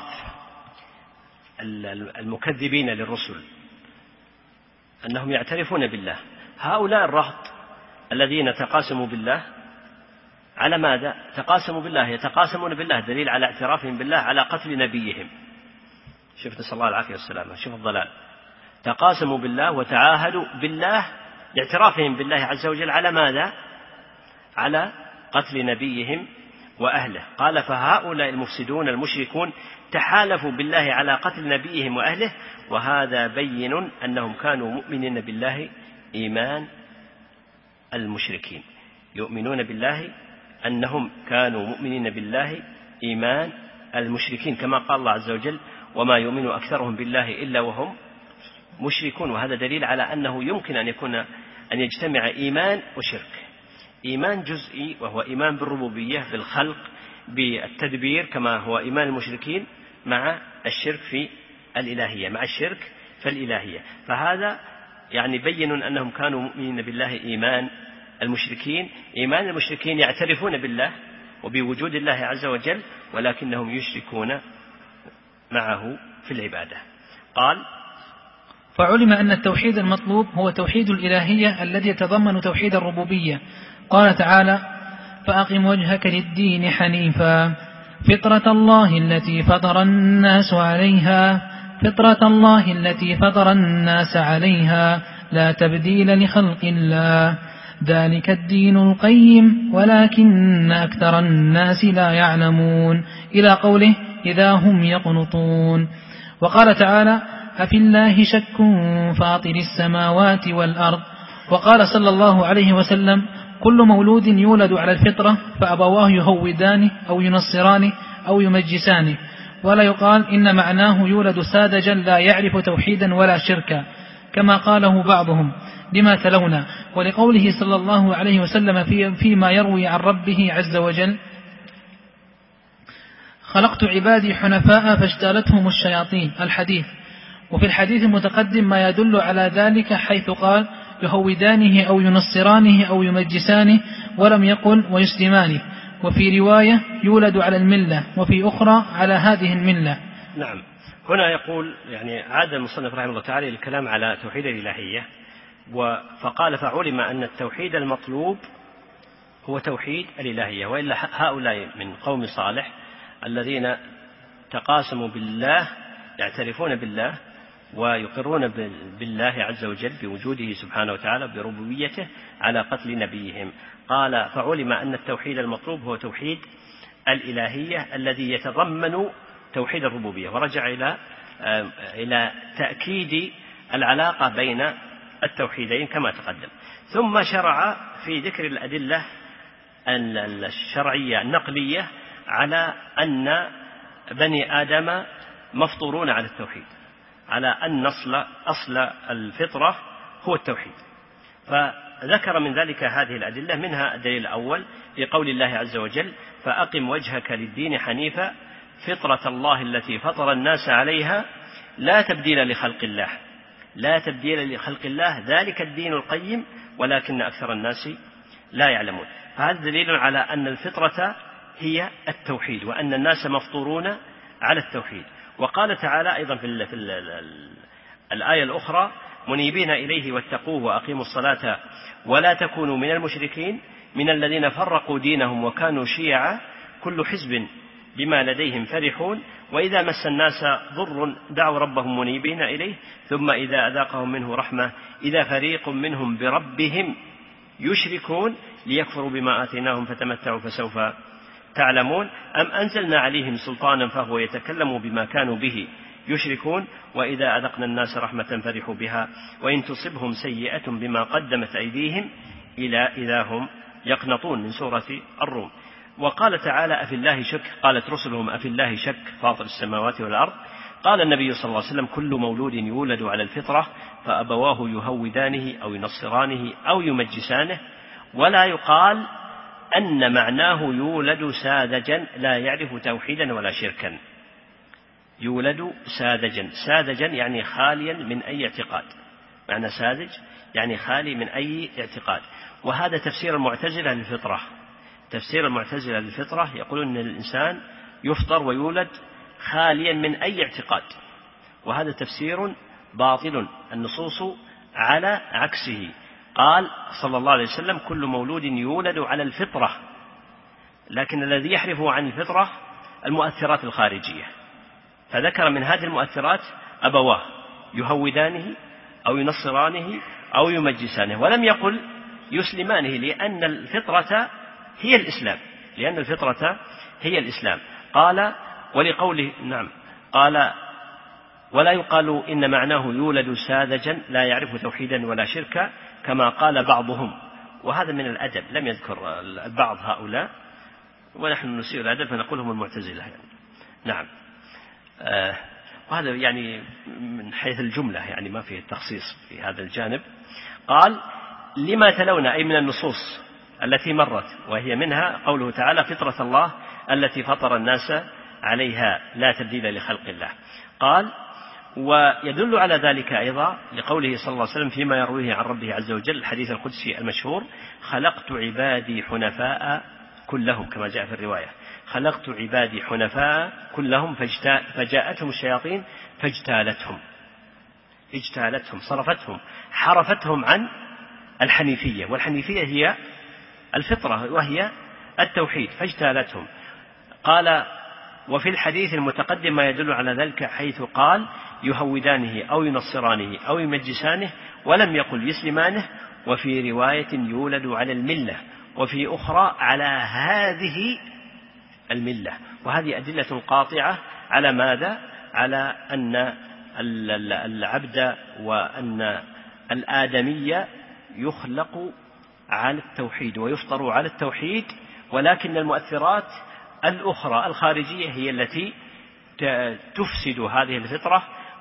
المكذبين للرسل أنهم يعترفون بالله. هؤلاء الرهط الذين تقاسموا بالله على ماذا؟ تقاسموا بالله، يتقاسمون بالله، دليل على اعترافهم بالله على قتل نبيهم. شوف نسأل الله العافية والسلامة، شوف الضلال. تقاسموا بالله وتعاهدوا بالله لاعترافهم بالله عز وجل على ماذا؟ على قتل نبيهم وأهله. قال فهؤلاء المفسدون المشركون تحالفوا بالله على قتل نبيهم وأهله، وهذا بين أنهم كانوا مؤمنين بالله إيمان المشركين. يؤمنون بالله أنهم كانوا مؤمنين بالله إيمان المشركين، كما قال الله عز وجل وما يؤمن أكثرهم بالله إلا وهم مشركون. وهذا دليل على أنه يمكن أن يكون أن يجتمع إيمان وشرك، إيمان جزئي وهو إيمان بالربوبية بالخلق بالتدبير كما هو إيمان المشركين، مع الشرك في الإلهية، مع الشرك في الإلهية. فهذا يعني بين أنهم كانوا مؤمنين بالله إيمان المشركين. إيمان المشركين يعترفون بالله وبوجود الله عز وجل، ولكنهم يشركون معه في العبادة. قال: فعلم أن التوحيد المطلوب هو توحيد الإلهية الذي يتضمن توحيد الربوبية. قال تعالى: فأقم وجهك للدين حنيفا فطرة الله التي فطر الناس عليها فطرة الله التي فطر الناس عليها لا تبديل لخلق الله ذلك الدين القيم ولكن أكثر الناس لا يعلمون، إلى قوله: إذا هم يقنطون. وقال تعالى: أفي الله شك فاطر السماوات والأرض. وقال صلى الله عليه وسلم: كل مولود يولد على الفطرة فأبواه يهودانه أو ينصرانه أو يمجسانه، ولا يقال إن معناه يولد ساذجا لا يعرف توحيدا ولا شركا كما قاله بعضهم لما تلونا، ولقوله صلى الله عليه وسلم في فيما يروي عن ربه عز وجل: خلقت عبادي حنفاء فاجتالتهم الشياطين، الحديث. وفي الحديث المتقدم ما يدل على ذلك، حيث قال: يهودانه أو ينصرانه أو يمجسانه، ولم يقل ويسلمانه. وفي رواية يولد على الملة، وفي أخرى على هذه الملة. نعم. هنا يقول يعني عاد المصنف رحمه الله تعالى الكلام على توحيد الإلهية، فقال: فعلم أن التوحيد المطلوب هو توحيد الإلهية. وإلا هؤلاء من قوم صالح الذين تقاسموا بالله، يعترفون بالله ويقرون بالله عز وجل بوجوده سبحانه وتعالى بربوبيته على قتل نبيهم. قال: فعلم أن التوحيد المطلوب هو توحيد الإلهية الذي يتضمن توحيد الربوبية، ورجع إلى إلى تأكيد العلاقة بين التوحيدين كما تقدم. ثم شرع في ذكر الأدلة الشرعية النقلية على أن بني آدم مفطورون على التوحيد، على أن أصل, أصل الفطرة هو التوحيد. فذكر من ذلك هذه الأدلة، منها الدليل الأول في قول الله عز وجل: فأقم وجهك للدين حنيفا فطرة الله التي فطر الناس عليها لا تبديل لخلق الله لا تبديل لخلق الله ذلك الدين القيم ولكن أكثر الناس لا يعلمون. فهذا دليل على أن الفطرة هي التوحيد، وأن الناس مفطورون على التوحيد. وقال تعالى أيضا في, ال في ال الآية الأخرى: منيبين إليه واتقوه وأقيموا الصلاة ولا تكونوا من المشركين من الذين فرقوا دينهم وكانوا شيعا كل حزب بما لديهم فرحون وإذا مس الناس ضر دعوا ربهم منيبين إليه ثم إذا أذاقهم منه رحمة إذا فريق منهم بربهم يشركون ليكفروا بما آتيناهم فتمتعوا فسوف تعلمون أم أنزلنا عليهم سلطانا فهو يتكلم بما كانوا به يشركون وإذا أذقنا الناس رحمة فرحوا بها وإن تصبهم سيئة بما قدمت أيديهم إلى إذا هم يقنطون، من سورة الروم. وقال تعالى: أفي الله شك، قالت رسلهم: أفي الله شك فاطر السماوات والأرض. قال النبي صلى الله عليه وسلم: كل مولود يولد على الفطرة فأبواه يهودانه أو ينصرانه أو يمجسانه، ولا يقال أن معناه يولد ساذجا لا يعرف توحيدا ولا شركا. يولد ساذجا، ساذجا يعني خاليا من أي اعتقاد، معنى ساذج يعني خالي من أي اعتقاد. وهذا تفسير المعتزلة للفطرة. تفسير المعتزلة للفطرة يقولون أن الإنسان يفطر ويولد خاليا من أي اعتقاد، وهذا تفسير باطل، النصوص على عكسه. قال صلى الله عليه وسلم: كل مولود يولد على الفطرة، لكن الذي يحرفه عن الفطرة المؤثرات الخارجية، فذكر من هذه المؤثرات أبواه يهودانه أو ينصرانه أو يمجسانه، ولم يقل يسلمانه، لأن الفطرة هي الإسلام، لأن الفطرة هي الإسلام. قال ولقوله نعم قال: ولا يقال إن معناه يولد ساذجا لا يعرف توحيدا ولا شركا كما قال بعضهم. وهذا من الأدب، لم يذكر بعض هؤلاء، ونحن نسيء الأدب فنقول هم المعتزلة يعني. نعم. آه وهذا يعني من حيث الجملة، يعني ما فيه تخصيص في هذا الجانب. قال: لما تلونا، أي من النصوص التي مرت، وهي منها قوله تعالى فطرة الله التي فطر الناس عليها لا تبديل لخلق الله. قال ويدل على ذلك أيضا لقوله صلى الله عليه وسلم فيما يرويه عن ربه عز وجل الحديث القدسي المشهور خلقت عبادي حنفاء كلهم، كما جاء في الرواية خلقت عبادي حنفاء كلهم فجاءتهم الشياطين فاجتالتهم اجتالتهم صرفتهم حرفتهم عن الحنيفية، والحنيفية هي الفطرة وهي التوحيد فاجتالتهم. قال وفي الحديث المتقدم ما يدل على ذلك حيث قال يهودانه أو ينصرانه أو يمجسانه، ولم يقل يسلمانه، وفي رواية يولد على الملة، وفي أخرى على هذه الملة. وهذه أدلة قاطعة على ماذا؟ على أن العبد وأن الآدمية يخلق على التوحيد ويفطر على التوحيد، ولكن المؤثرات الأخرى الخارجية هي التي تفسد هذه الفطرة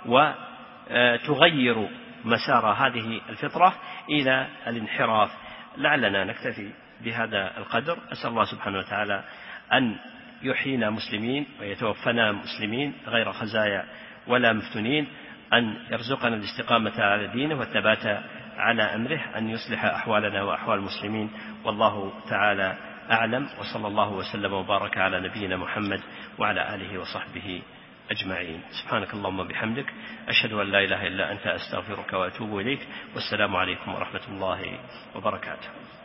وتغير مسار هذه الفطرة إلى الانحراف. لعلنا نكتفي بهذا القدر. أسأل الله سبحانه وتعالى أن يحيينا مسلمين ويتوفنا مسلمين غير خزايا ولا مفتونين، أن يرزقنا الاستقامة على دينه والثبات على أمره، أن يصلح أحوالنا وأحوال المسلمين، والله تعالى أعلم. وصلى الله وسلم وبارك على نبينا محمد وعلى آله وصحبه أجمعين. سبحانك اللهم وبحمدك أشهد أن لا إله إلا أنت أستغفرك وأتوب إليك، والسلام عليكم ورحمة الله وبركاته.